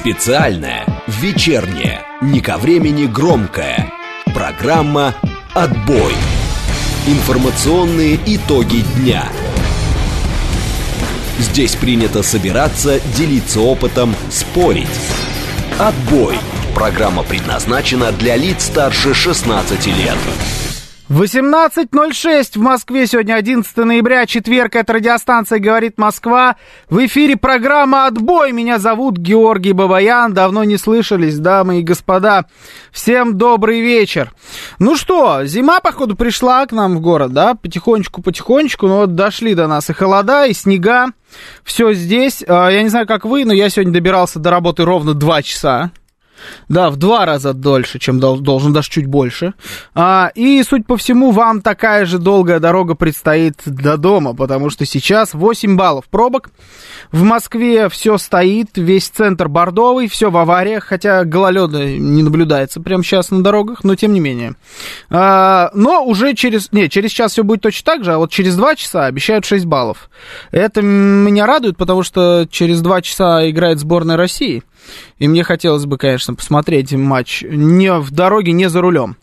Специальная, вечерняя, не ко времени громкая программа «Отбой». Информационные итоги дня. Здесь принято собираться, делиться опытом, спорить. «Отбой». Программа предназначена для лиц старше 16 лет. 18:06 в Москве. Сегодня 11 ноября, четверг. Это радиостанция «Говорит Москва». В эфире программа «Отбой». Меня зовут Георгий Бабаян. Давно не слышались, дамы и господа. Всем добрый вечер. Ну что, зима, походу, пришла к нам в город, да? Потихонечку. Ну вот дошли до нас и холода, и снега. Все здесь. Я не знаю, как вы, но я сегодня добирался до работы ровно 2 часа. Да, в 2 раза дольше, чем должен, даже чуть больше. И, судя по всему, вам такая же долгая дорога предстоит до дома, потому что сейчас 8 баллов пробок. В Москве все стоит, весь центр бордовый, все в авариях, хотя гололеда не наблюдается прямо сейчас на дорогах, но тем не менее. Но уже через час все будет точно так же, а вот через 2 часа обещают 6 баллов. Это меня радует, потому что через 2 часа играет сборная России. И мне хотелось бы, конечно, посмотреть матч не в дороге, не за рулем.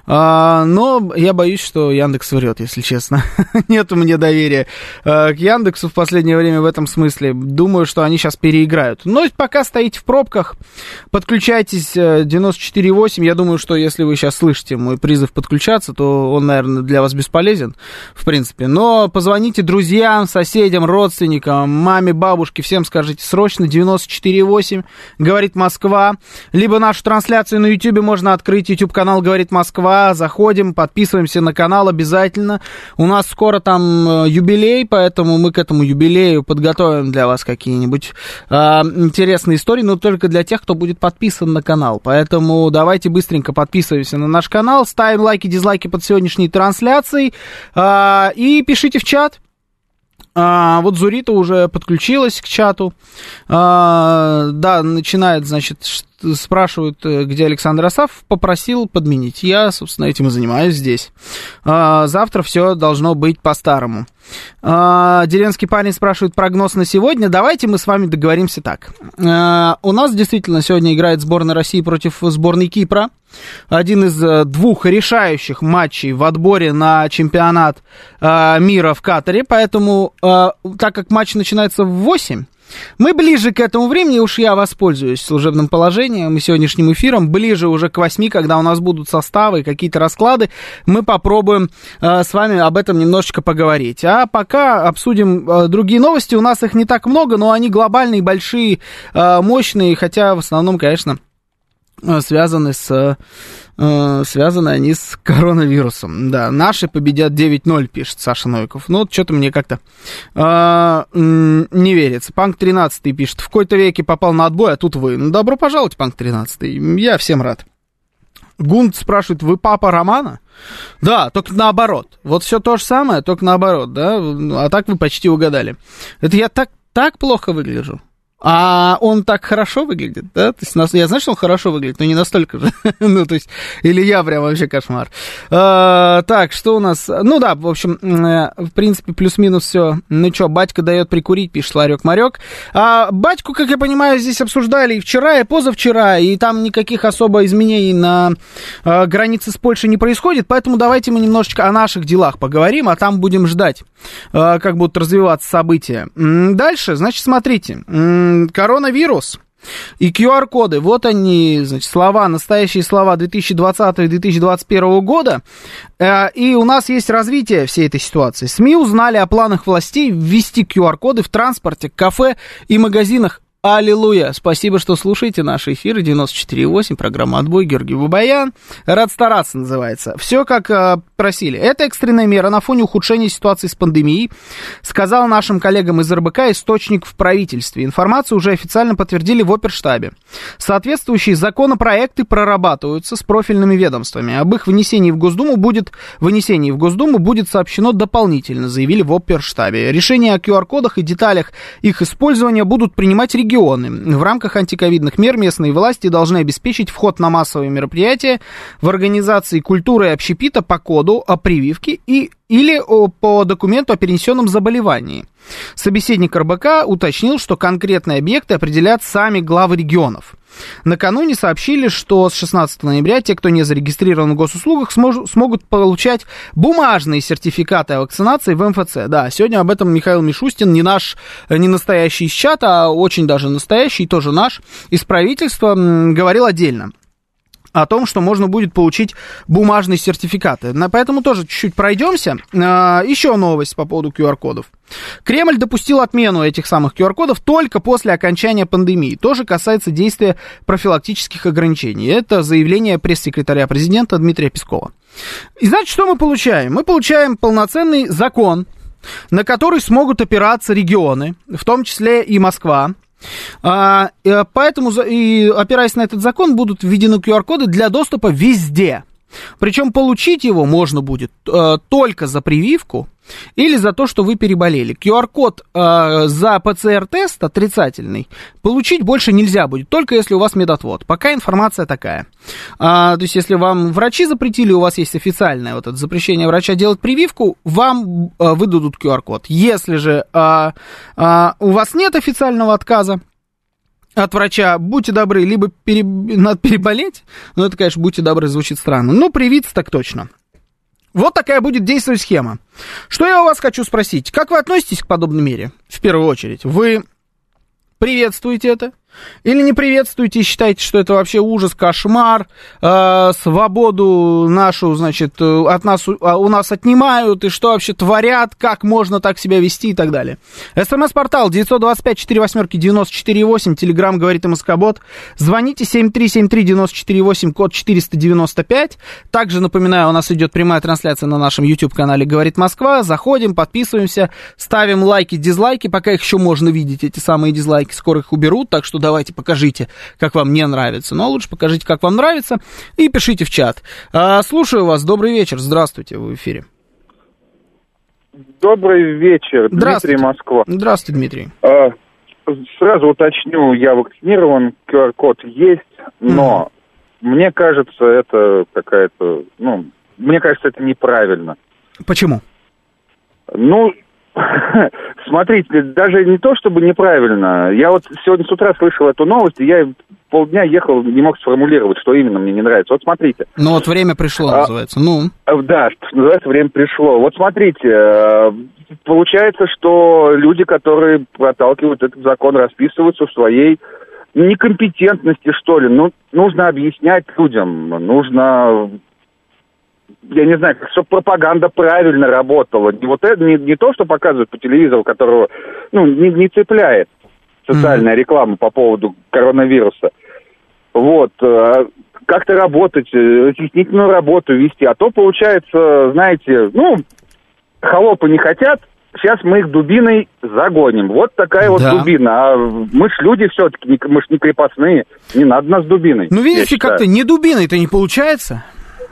Но я боюсь, что Яндекс врет, если честно. Нет у меня доверия к Яндексу в последнее время в этом смысле. Думаю, что они сейчас переиграют. Но пока стоите в пробках, подключайтесь 94.8. Я думаю, что если вы сейчас слышите мой призыв подключаться, то он, наверное, для вас бесполезен, в принципе. Но позвоните друзьям, соседям, родственникам, маме, бабушке, всем скажите срочно 94.8, говорит Москва. Либо нашу трансляцию на YouTube можно открыть, YouTube-канал «Говорит Москва», заходим, подписываемся на канал обязательно. У нас скоро там юбилей, поэтому мы к этому юбилею подготовим для вас какие-нибудь интересные истории, но только для тех, кто будет подписан на канал. Поэтому давайте быстренько подписываемся на наш канал, ставим лайки, дизлайки под сегодняшней трансляцией и пишите в чат. Вот Зурита уже подключилась к чату. Да, начинает, значит, спрашивают, где Александр Асафов, попросил подменить. Я, собственно, этим и занимаюсь здесь. Завтра все должно быть по-старому. Деревенский парень спрашивает прогноз на сегодня. Давайте мы с вами договоримся так. У нас действительно сегодня играет сборная России против сборной Кипра. Один из 2 решающих матчей в отборе на чемпионат мира в Катаре. Поэтому, так как матч начинается в 8, мы ближе к этому времени, уж я воспользуюсь служебным положением и сегодняшним эфиром, ближе уже к 8, когда у нас будут составы и какие-то расклады, мы попробуем с вами об этом немножечко поговорить. А пока обсудим другие новости, у нас их не так много, но они глобальные, большие, мощные, хотя в основном, конечно, связаны они с коронавирусом. Да, наши победят 9-0, пишет Саша Новиков. Ну, вот что-то мне как-то не верится. Панк 13 пишет: в какой-то веке попал на отбой, а тут вы. Ну, добро пожаловать, Панк 13. Я всем рад. Гунд спрашивает: вы папа Романа? Да, только наоборот. Вот все то же самое, только наоборот, да? А так вы почти угадали. Это я так плохо выгляжу. А он так хорошо выглядит, да? То есть, я знаю, что он хорошо выглядит, но не настолько же. Ну, то есть, или я прям вообще кошмар. Так, что у нас? Ну да, в общем, в принципе, плюс-минус все. Ну что, батька дает прикурить, пишет Ларек-Марек. Батьку, как я понимаю, здесь обсуждали и вчера, и позавчера, и там никаких особо изменений на границе с Польшей не происходит, поэтому давайте мы немножечко о наших делах поговорим, а там будем ждать, как будут развиваться события. Дальше, значит, смотрите. Коронавирус и QR-коды, вот они, значит, слова, настоящие слова 2020-2021 года, и у нас есть развитие всей этой ситуации. СМИ узнали о планах властей ввести QR-коды в транспорте, кафе и магазинах. Аллилуйя! Спасибо, что слушаете наши эфиры. 94.8, программа «Отбой», Георгий Бабаян. Рад стараться, называется. Все как просили. Это экстренная мера на фоне ухудшения ситуации с пандемией, сказал нашим коллегам из РБК источник в правительстве. Информацию уже официально подтвердили в Оперштабе. Соответствующие законопроекты прорабатываются с профильными ведомствами. Об их вынесении в Госдуму будет сообщено дополнительно, заявили в Оперштабе. Решения о QR-кодах и деталях их использования будут принимать регионы регионы. В рамках антиковидных мер местные власти должны обеспечить вход на массовые мероприятия в организации культуры и общепита по коду о прививке или по документу о перенесенном заболевании. Собеседник РБК уточнил, что конкретные объекты определят сами главы регионов. Накануне сообщили, что с 16 ноября те, кто не зарегистрирован в госуслугах, смогут получать бумажные сертификаты о вакцинации в МФЦ. Да, сегодня об этом Михаил Мишустин, не настоящий из чата, а очень даже настоящий, тоже наш, из правительства, говорил отдельно о том, что можно будет получить бумажные сертификаты. Поэтому тоже чуть-чуть пройдемся. Еще новость по поводу QR-кодов. Кремль допустил отмену этих самых QR-кодов только после окончания пандемии. Тоже касается действия профилактических ограничений. Это заявление пресс-секретаря президента Дмитрия Пескова. И значит, что мы получаем? Мы получаем полноценный закон, на который смогут опираться регионы, в том числе и Москва. Поэтому, опираясь на этот закон, будут введены QR-коды для доступа везде. Причем получить его можно будет только за прививку или за то, что вы переболели. QR-код за ПЦР-тест отрицательный получить больше нельзя будет, только если у вас медотвод. Пока информация такая. То есть, если вам врачи запретили, у вас есть официальное вот это запрещение врача делать прививку, вам выдадут QR-код. Если же у вас нет официального отказа от врача, будьте добры, либо надо переболеть, но это, конечно, будьте добры, звучит странно, но привиться так точно. Вот такая будет действовать схема. Что я у вас хочу спросить? Как вы относитесь к подобной мере, в первую очередь? Вы приветствуете это? Или не приветствуете и считаете, что это вообще ужас, кошмар, свободу нашу, значит, от нас, у нас отнимают, и что вообще творят, как можно так себя вести и так далее. СМС-портал 925-48-94-8, Телеграм говорит МСК-бот, звоните 7373-94-8, код 495. Также, напоминаю, у нас идет прямая трансляция на нашем YouTube-канале «Говорит Москва», заходим, подписываемся, ставим лайки, дизлайки, пока их еще можно видеть, эти самые дизлайки, скоро их уберут, так что давайте покажите, как вам не нравится. Но лучше покажите, как вам нравится, и пишите в чат. Слушаю вас. Добрый вечер. Здравствуйте, вы в эфире. Добрый вечер. Дмитрий, Москва. Здравствуйте, Дмитрий. Сразу уточню, я вакцинирован, QR-код есть, но мне кажется, это какая-то, мне кажется, это неправильно. Почему? Смотрите, даже не то, чтобы неправильно. Я вот сегодня с утра слышал эту новость, и я полдня ехал, не мог сформулировать, что именно мне не нравится. Вот смотрите. Вот время пришло, называется. Да, что называется, время пришло. Вот смотрите, получается, что люди, которые проталкивают этот закон, расписываются в своей некомпетентности, что ли. Нужно объяснять людям, нужно... Я не знаю, чтобы пропаганда правильно работала. Не то, что показывают по телевизору, которого не цепляет социальная реклама по поводу коронавируса. Вот. Как-то работать, разъяснительную работу вести. А то, получается, знаете, холопы не хотят, сейчас мы их дубиной загоним. Вот такая вот дубина. А мы ж люди все-таки, мы ж не крепостные. Не надо нас дубиной. Видите, как-то не дубиной-то не получается.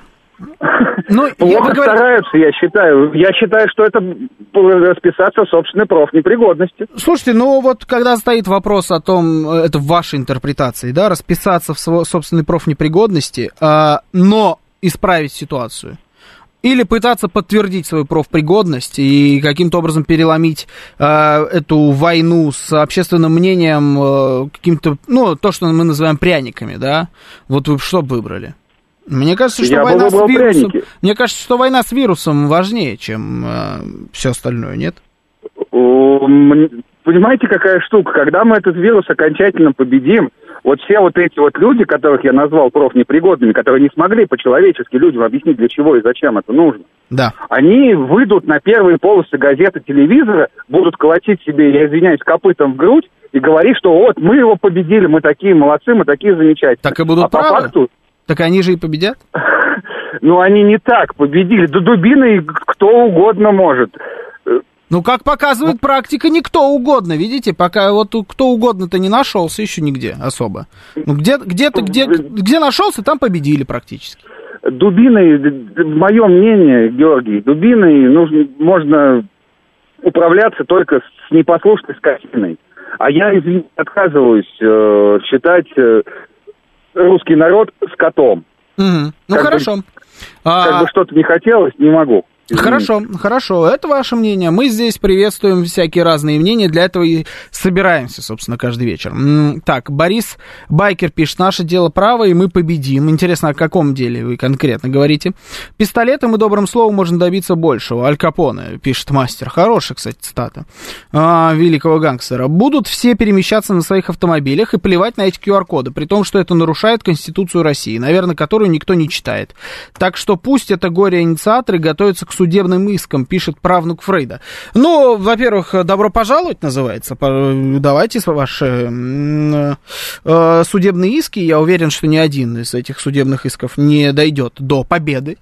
Плохо стараются, я считаю. Я считаю, что это расписаться в собственной профнепригодности. Слушайте, вот когда стоит вопрос о том, это в вашей интерпретации, да, расписаться в собственной профнепригодности, но исправить ситуацию, или пытаться подтвердить свою профпригодность и каким-то образом переломить эту войну с общественным мнением, каким-то, то, что мы называем пряниками, да, вот вы что выбрали? Мне кажется, что война с вирусом важнее, чем все остальное, нет? Понимаете, какая штука? Когда мы этот вирус окончательно победим, вот все вот эти вот люди, которых я назвал профнепригодными, которые не смогли по-человечески людям объяснить, для чего и зачем это нужно, они выйдут на первые полосы газеты, телевизора, будут колотить себе, я извиняюсь, копытом в грудь и говорить, что вот мы его победили, мы такие молодцы, мы такие замечательные. Так и будут правы. По факту... Так они же и победят? Они не так победили. Да дубиной кто угодно может. Как показывает практика, никто угодно, видите? Пока вот кто угодно-то не нашелся еще нигде особо. Где нашелся, там победили практически. Дубиной, мое мнение, Георгий, дубиной можно управляться только с непослушной скотиной. А я, извините, отказываюсь считать русский народ скотом. Ну, хорошо. Как бы что-то не хотелось, не могу. Хорошо, хорошо, это ваше мнение. Мы здесь приветствуем всякие разные мнения, для этого и собираемся, собственно, каждый вечер. Так, Борис Байкер пишет: наше дело право, и мы победим. Интересно, о каком деле вы конкретно говорите? Пистолетом и добрым словом можно добиться большего. Аль Капоне, пишет мастер. Хорошая, кстати, цитата великого гангстера. Будут все перемещаться на своих автомобилях и плевать на эти QR-коды, при том, что это нарушает Конституцию России, наверное, которую никто не читает. Так что пусть это горе-инициаторы готовятся к судебным искам, пишет правнук Фрейда. Ну, во-первых, добро пожаловать называется. Давайте ваши судебные иски. Я уверен, что ни один из этих судебных исков не дойдет до победы.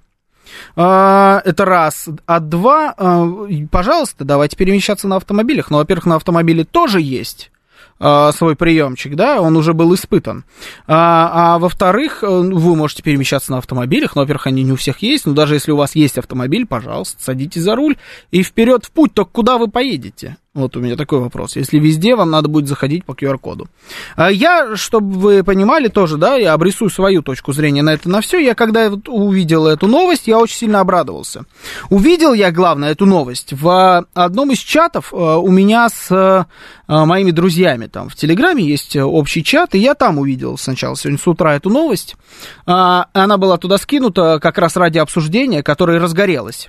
Это раз. А два, пожалуйста, давайте перемещаться на автомобилях. Ну, во-первых, на автомобиле тоже есть свой приемчик, да, он уже был испытан. А во-вторых, вы можете перемещаться на автомобилях, но, во-первых, они не у всех есть, но даже если у вас есть автомобиль, пожалуйста, садитесь за руль и вперед в путь, только куда вы поедете? Вот у меня такой вопрос. Если везде вам надо будет заходить по QR-коду. Я, чтобы вы понимали тоже, да, я обрисую свою точку зрения на это, на все. Я когда увидел эту новость, я очень сильно обрадовался. Увидел я, главное, эту новость в одном из чатов у меня с моими друзьями. Там в Телеграме есть общий чат, и я там увидел сначала сегодня с утра эту новость. Она была туда скинута как раз ради обсуждения, которое разгорелось.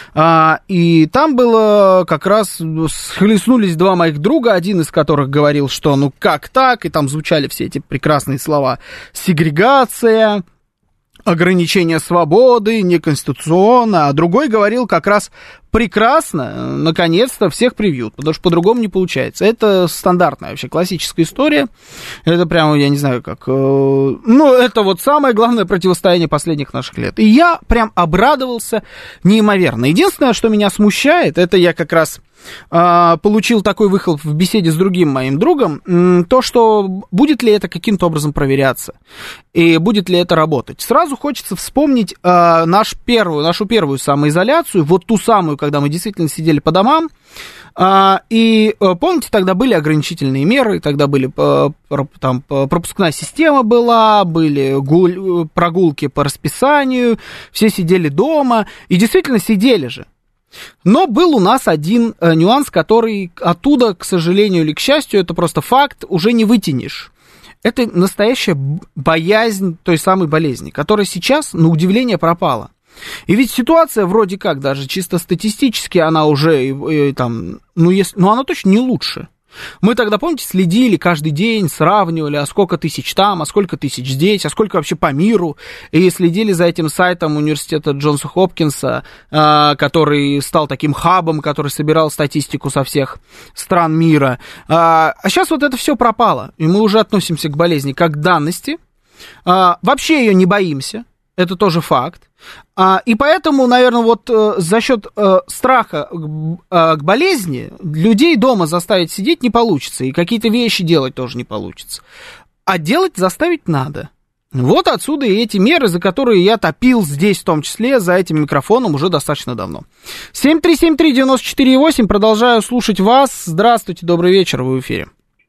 И там было как раз схлестнулись два моих друга, один из которых говорил, что ну как так, и там звучали все эти прекрасные слова: сегрегация, ограничение свободы, неконституционно, а другой говорил как раз: прекрасно, наконец-то всех привьют, потому что по-другому не получается. Это стандартная вообще классическая история. Это прямо, я не знаю, как... Ну, это вот самое главное противостояние последних наших лет. И я прям обрадовался неимоверно. Единственное, что меня смущает, это я как раз получил такой выхлоп в беседе с другим моим другом, то, что будет ли это каким-то образом проверяться, и будет ли это работать. Сразу хочется вспомнить нашу первую самоизоляцию, вот ту самую, когда мы действительно сидели по домам, и помните, тогда были ограничительные меры, тогда были там пропускная система была, были прогулки по расписанию, все сидели дома, и действительно сидели же. Но был у нас один нюанс, который оттуда, к сожалению или к счастью, это просто факт, уже не вытянешь. Это настоящая боязнь той самой болезни, которая сейчас, на удивление, пропала. И ведь ситуация вроде как, даже чисто статистически, она уже там, она точно не лучше. Мы тогда, помните, следили каждый день, сравнивали, а сколько тысяч там, а сколько тысяч здесь, а сколько вообще по миру, и следили за этим сайтом университета Джонса Хопкинса, который стал таким хабом, который собирал статистику со всех стран мира. А сейчас вот это все пропало, и мы уже относимся к болезни как к данности, вообще ее не боимся. Это тоже факт. И поэтому, наверное, вот за счет страха к болезни людей дома заставить сидеть не получится. И какие-то вещи делать тоже не получится. А делать заставить надо. Вот отсюда и эти меры, за которые я топил здесь, в том числе, за этим микрофоном уже достаточно давно. 7373948, продолжаю слушать вас. Здравствуйте, добрый вечер, вы в эфире.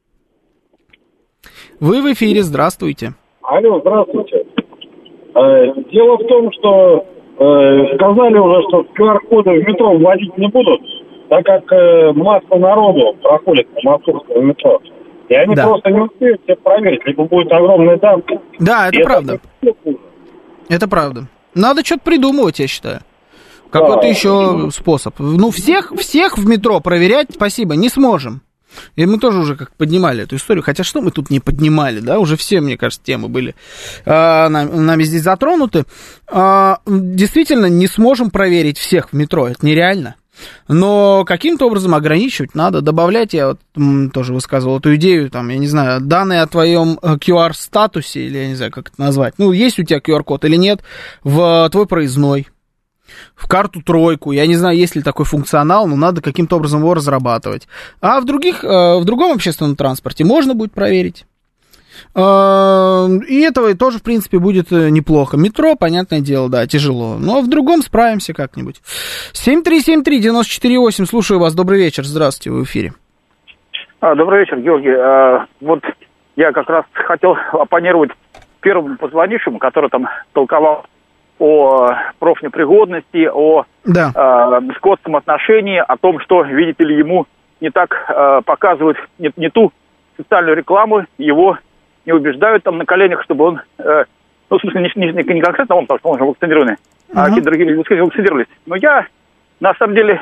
Вы в эфире, здравствуйте. Алло, здравствуйте. Дело в том, что сказали уже, что QR-коды в метро вводить не будут, так как масса народу проходит по московскому метро. И они просто не успеют все проверить, либо будет огромная давка. Да, это правда. Это правда. Надо что-то придумывать, я считаю. Какой-то еще способ. Ну, всех в метро проверять, спасибо, не сможем. И мы тоже уже как поднимали эту историю. Хотя что мы тут не поднимали, да? Уже все, мне кажется, темы были нами здесь затронуты. Действительно, не сможем проверить всех в метро. Это нереально. Но каким-то образом ограничивать надо. Добавлять, я вот тоже высказывал эту идею, там, я не знаю, данные о твоем QR-статусе, или я не знаю, как это назвать. Ну, есть у тебя QR-код или нет, в твой проездной, в карту тройку. Я не знаю, есть ли такой функционал, но надо каким-то образом его разрабатывать. А в другом общественном транспорте можно будет проверить. И этого тоже, в принципе, будет неплохо. Метро, понятное дело, да, тяжело. Но в другом справимся как-нибудь. 7373-94-8, слушаю вас, добрый вечер, здравствуйте, вы в эфире. Добрый вечер, Георгий. Вот я как раз хотел оппонировать первому позвонившему, который там толковал о профнепригодности, о скотском отношении, о том, что, видите ли, ему не так показывают не ту социальную рекламу, его не убеждают там на коленях, чтобы он, в смысле, не конкретно он, потому что он уже вакцинированный, а какие-то другие люди вакцинировались. Но я, на самом деле,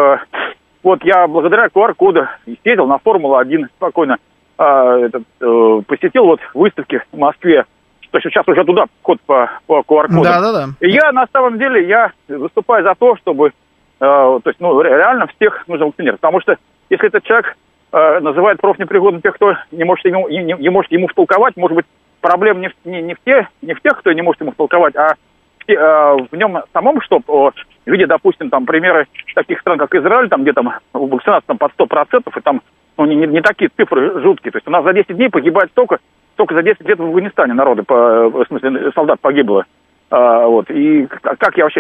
я благодаря QR-коду ездил на Формулу-1 спокойно, посетил выставки в Москве. То есть сейчас уже туда вход по QR-коду. Да. И я, на самом деле, выступаю за то, чтобы, реально всех нужно вакцинировать. Потому что, если этот человек называет профнепригодным тех, кто не может ему втолковать, может быть, проблема не в тех, кто не может ему втолковать, а в нем самом, что в виде, допустим, там примеры таких стран, как Израиль, там где там вакцинация там, под 100%, и там не такие цифры жуткие. То есть у нас за 10 дней погибает столько за 10 лет в Афганистане народу, в смысле, солдат погибло. И как я вообще...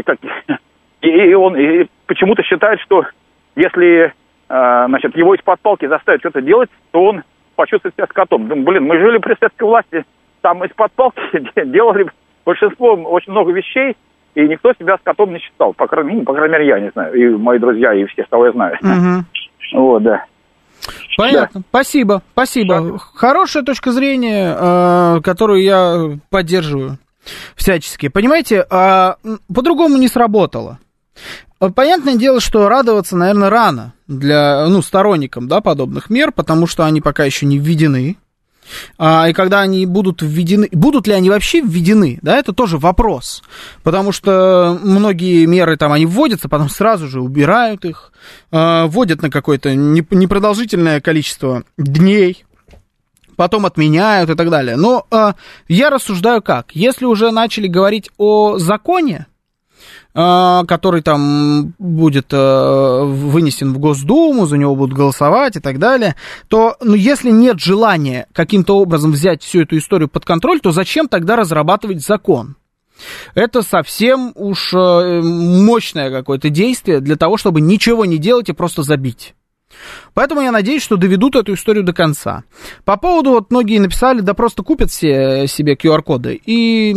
И он почему-то считает, что если его из-под палки заставить что-то делать, то он почувствует себя скотом. Думаю, мы жили при советской власти, там из-под палки делали большинство, очень много вещей, и никто себя скотом не считал. По крайней мере, я не знаю, и мои друзья, и все, кого я знаю. Да. Понятно. Да. Спасибо. Да. Хорошая точка зрения, которую я поддерживаю всячески. Понимаете, по-другому не сработало. Понятное дело, что радоваться, наверное, рано для сторонникам подобных мер, потому что они пока еще не введены. И когда они будут введены, будут ли они вообще введены, это тоже вопрос. Потому что многие меры они вводятся, потом сразу же убирают их, вводят на какое-то непродолжительное количество дней, потом отменяют и так далее. Но я рассуждаю как? Если уже начали говорить о законе, который там будет вынесен в Госдуму, за него будут голосовать и так далее, то если нет желания каким-то образом взять всю эту историю под контроль, то зачем тогда разрабатывать закон? Это совсем уж мощное какое-то действие для того, чтобы ничего не делать и просто забить. Поэтому я надеюсь, что доведут эту историю до конца. По поводу, многие написали, просто купят все себе QR-коды, и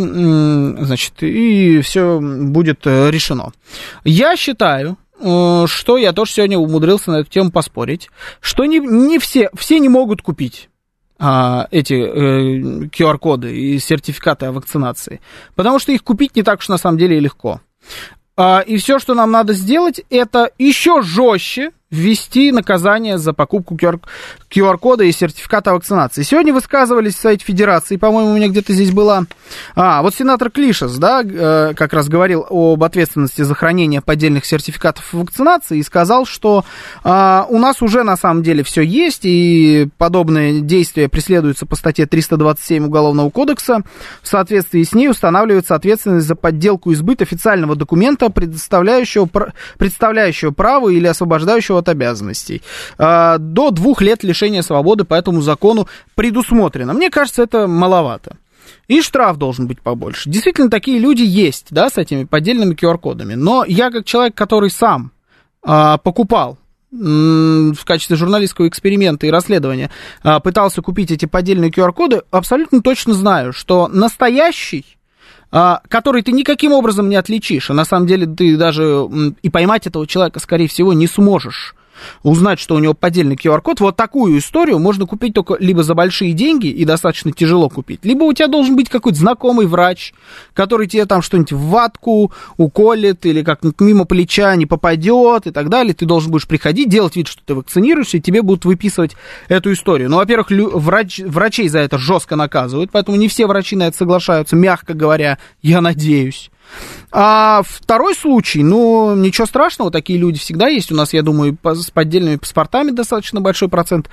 все будет решено. Я считаю, что я тоже сегодня умудрился на эту тему поспорить, что не все не могут купить эти QR-коды и сертификаты о вакцинации, потому что их купить не так уж на самом деле легко. И все, что нам надо сделать, это еще жестче ввести наказание за покупку QR-кода и сертификата вакцинации. Сегодня высказывались в сайте Федерации, по-моему, у меня где-то здесь была... сенатор Клишес, как раз говорил об ответственности за хранение поддельных сертификатов вакцинации и сказал, что у нас уже на самом деле все есть, и подобные действия преследуются по статье 327 Уголовного кодекса. В соответствии с ней устанавливается ответственность за подделку и сбыт официального документа, представляющего право или освобождающего от обязанностей. До 2 лет лишения свободы по этому закону предусмотрено. Мне кажется, это маловато. И штраф должен быть побольше. Действительно, такие люди есть, с этими поддельными QR-кодами. Но я, как человек, который сам покупал в качестве журналистского эксперимента и расследования, пытался купить эти поддельные QR-коды, абсолютно точно знаю, что настоящий, который ты никаким образом не отличишь, а на самом деле ты даже и поймать этого человека, скорее всего, не сможешь, узнать, что у него поддельный QR-код. Вот такую историю можно купить только либо за большие деньги, и достаточно тяжело купить, либо у тебя должен быть какой-то знакомый врач, который тебе там что-нибудь в ватку уколет, или как-нибудь мимо плеча не попадет и так далее. Ты должен будешь приходить, делать вид, что ты вакцинируешься, и тебе будут выписывать эту историю. Во-первых, врачей за это жестко наказывают, поэтому не все врачи на это соглашаются, мягко говоря, я надеюсь. А второй случай, ничего страшного, такие люди всегда есть. У нас, я думаю, с поддельными паспортами достаточно большой процент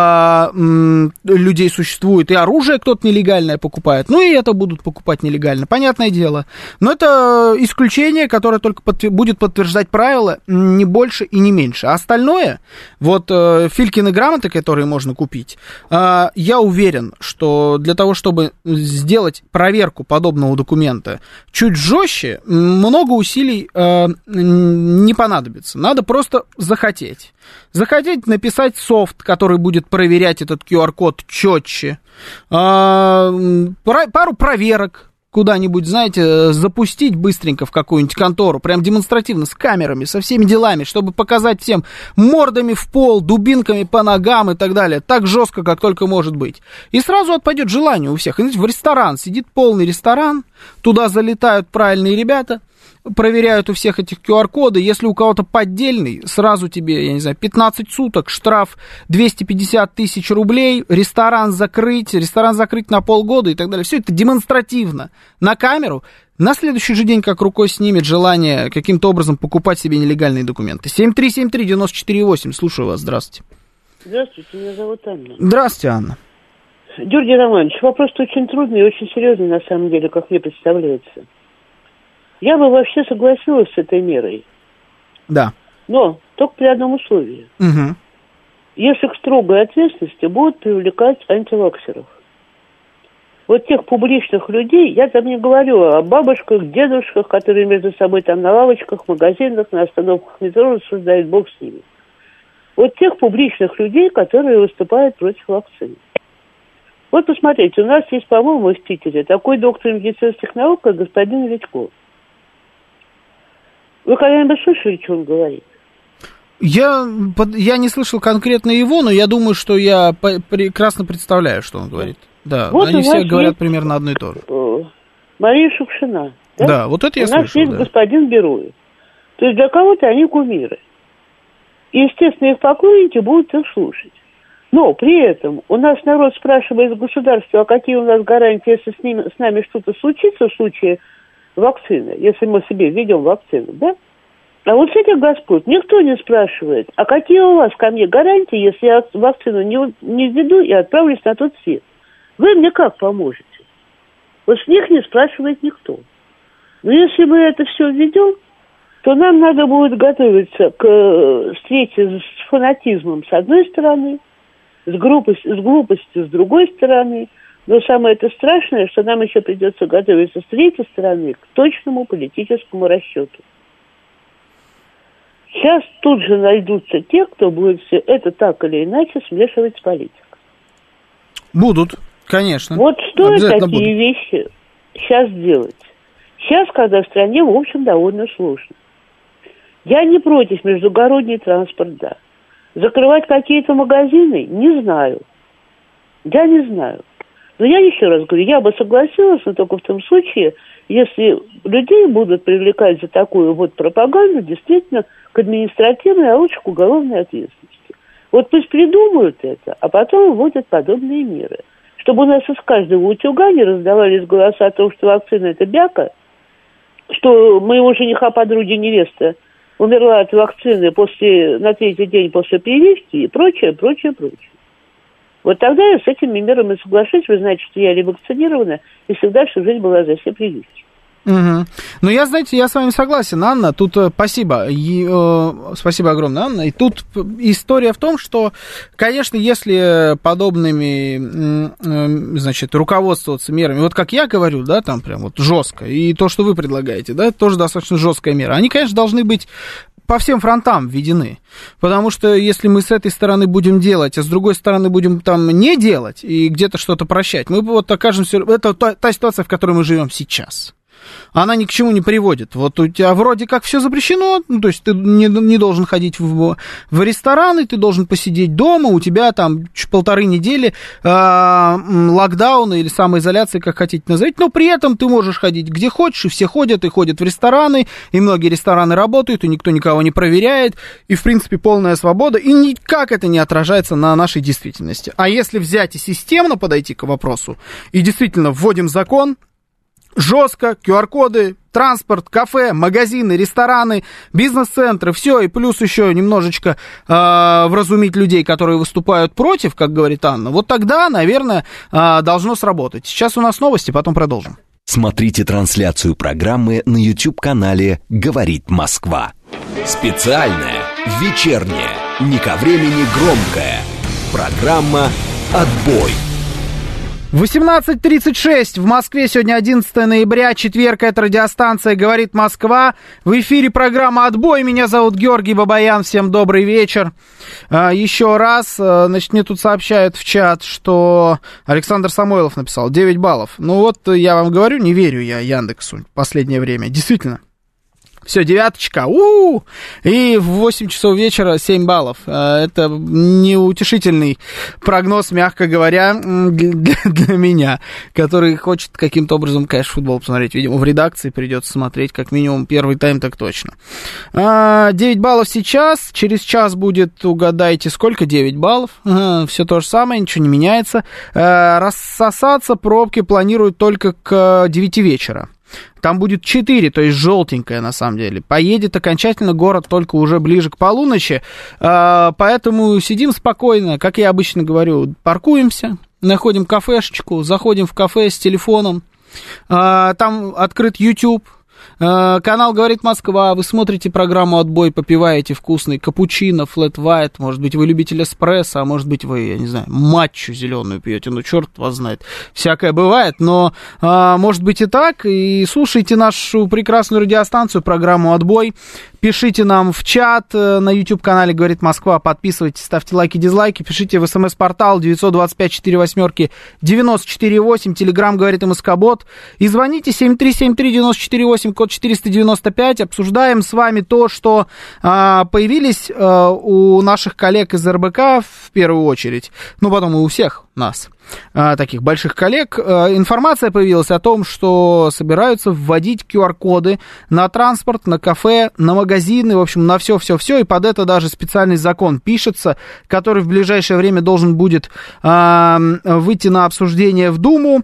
людей существует. И оружие кто-то нелегальное покупает. И это будут покупать нелегально, понятное дело. Но это исключение, которое только будет подтверждать правила, не больше и не меньше. А остальное, Филькины грамоты, которые можно купить, я уверен, что для того, чтобы сделать проверку подобного документа чуть жестче, жестче, много усилий не понадобится. Надо просто захотеть. Захотеть написать софт, который будет проверять этот QR-код четче. Пару проверок куда-нибудь, знаете, запустить быстренько в какую-нибудь контору, прям демонстративно, с камерами, со всеми делами, чтобы показать всем мордами в пол, дубинками по ногам и так далее, так жестко, как только может быть. И сразу отпадет желание у всех. В ресторан, сидит полный ресторан, туда залетают правильные ребята, проверяют у всех этих QR-коды, если у кого-то поддельный, сразу тебе, я не знаю, 15 суток, штраф 250 тысяч рублей, ресторан закрыть на полгода и так далее. Все это демонстративно, на камеру, на следующий же день как рукой снимет желание каким-то образом покупать себе нелегальные документы. 7373948, слушаю вас, здравствуйте. Здравствуйте, меня зовут Анна. Здравствуйте, Анна. Георгий Романович, вопрос очень трудный и очень серьезный на самом деле, как мне представляется. Я бы вообще согласилась с этой мерой. Да. Но только при одном условии. Угу. Если к строгой ответственности будут привлекать антиваксеров. Вот тех публичных людей, я там не говорю о бабушках, дедушках, которые между собой там на лавочках, в магазинах, на остановках метро рассуждают, бог с ними. Вот тех публичных людей, которые выступают против вакцины. Вот посмотрите, у нас есть, по-моему, в Питере такой доктор медицинских наук, как господин Витьков. Вы когда-нибудь слышали, что он говорит? Я не слышал конкретно его, но я думаю, что я прекрасно представляю, что он говорит. Да, вот они все говорят примерно одно и то же. Мария Шукшина. Да, вот это я слышал. У нас есть господин Беруев. То есть для кого-то они кумиры. И, естественно, их поклонники будут их слушать. Но при этом у нас народ спрашивает государства, а какие у нас гарантии, если с нами что-то случится в случае вакцины, если мы себе введем вакцину, да? А вот с этих господ никто не спрашивает, а какие у вас ко мне гарантии, если я вакцину не введу и отправлюсь на тот свет? Вы мне как поможете? Вот с них не спрашивает никто. Но если мы это все введем, то нам надо будет готовиться к встрече с фанатизмом с одной стороны, с глупостью с другой стороны. Но самое это страшное, что нам еще придется готовиться с третьей стороны к точному политическому расчету. Сейчас тут же найдутся те, кто будет все это так или иначе смешивать с политикой. Будут, конечно. Вот стоит такие вещи сейчас делать. Сейчас, когда в стране, в общем, довольно сложно. Я не против междугородний транспорт, да. Закрывать какие-то магазины? Не знаю. Я не знаю. Но я еще раз говорю, я бы согласилась, но только в том случае, если людей будут привлекать за такую вот пропаганду, действительно, к административной, а лучше к уголовной ответственности. Вот пусть придумают это, а потом вводят подобные меры. Чтобы у нас из каждого утюга не раздавались голоса о том, что вакцина – это бяка, что моего жениха, подруги, невеста умерла от вакцины на третий день после прививки и прочее, прочее, прочее. Вот тогда я с этими мерами соглашусь. Вы знаете, что я ревакцинирована и всегда всю жизнь была за все прививки. Угу. Ну, я с вами согласен, Анна. Тут спасибо. Спасибо огромное, Анна. И тут история в том, что, конечно, если подобными, значит, руководствоваться мерами, вот как я говорю, да, там прям вот жестко, и то, что вы предлагаете, да, это тоже достаточно жесткая мера. Они, конечно, должны быть по всем фронтам введены. Потому что если мы с этой стороны будем делать, а с другой стороны будем там не делать и где-то что-то прощать, мы вот окажемся... Это та ситуация, в которой мы живем сейчас. Она ни к чему не приводит. Вот у тебя вроде как все запрещено, ну, то есть ты не должен ходить в рестораны, ты должен посидеть дома, у тебя там 1,5 недели локдауна или самоизоляции, как хотите назовите, но при этом ты можешь ходить где хочешь, и все ходят, и ходят в рестораны, и многие рестораны работают, и никто никого не проверяет, и в принципе полная свобода, и никак это не отражается на нашей действительности. А если взять и системно подойти к вопросу, и действительно вводим закон, жестко, QR-коды, транспорт, кафе, магазины, рестораны, бизнес-центры, все, и плюс еще немножечко вразумить людей, которые выступают против, как говорит Анна, вот тогда, наверное, должно сработать. Сейчас у нас новости, потом продолжим. Смотрите трансляцию программы на YouTube-канале «Говорит Москва». Специальная, вечерняя, не ко времени громкая. Программа «Отбой». 18:36 в Москве, сегодня 11 ноября, четверг, это радиостанция «Говорит Москва». В эфире программа «Отбой», меня зовут Георгий Бабаян, всем добрый вечер. Еще раз, значит, мне тут сообщают в чат, что Александр Самойлов написал 9 баллов. Ну вот, я вам говорю, не верю я Яндексу в последнее время, действительно. Все, 9, и в 8 часов вечера 7 баллов. Это неутешительный прогноз, мягко говоря, для меня, который хочет каким-то образом, конечно, футбол посмотреть. Видимо, в редакции придется смотреть как минимум первый тайм, так точно. 9 баллов сейчас, через час будет, угадайте, сколько? 9 баллов. Все то же самое, ничего не меняется. Рассосаться пробки планируют только к 9 вечера. Там будет 4, то есть желтенькая на самом деле. Поедет окончательно город только уже ближе к полуночи. Поэтому сидим спокойно, как я обычно говорю, паркуемся, находим кафешечку, заходим в кафе с телефоном. Там открыт YouTube. Канал «Говорит Москва», вы смотрите программу «Отбой», попиваете вкусный капучино, флэт вайт, может быть, вы любитель эспрессо, а может быть, вы, я не знаю, матчу зеленую пьете, ну, черт вас знает, всякое бывает, но, может быть, и так, и слушайте нашу прекрасную радиостанцию, программу «Отбой», пишите нам в чат на YouTube-канале «Говорит Москва», подписывайтесь, ставьте лайки, дизлайки, пишите в СМС-портал 925-48-94-8, Telegram «Говорит МСК-бот», и звоните 7373-94-8, код 495, обсуждаем с вами то, что появились у наших коллег из РБК в первую очередь, ну, потом и у всех нас, таких больших коллег, информация появилась о том, что собираются вводить QR-коды на транспорт, на кафе, на магазины, в общем, на все-все-все, и под это даже специальный закон пишется, который в ближайшее время должен будет выйти на обсуждение в Думу.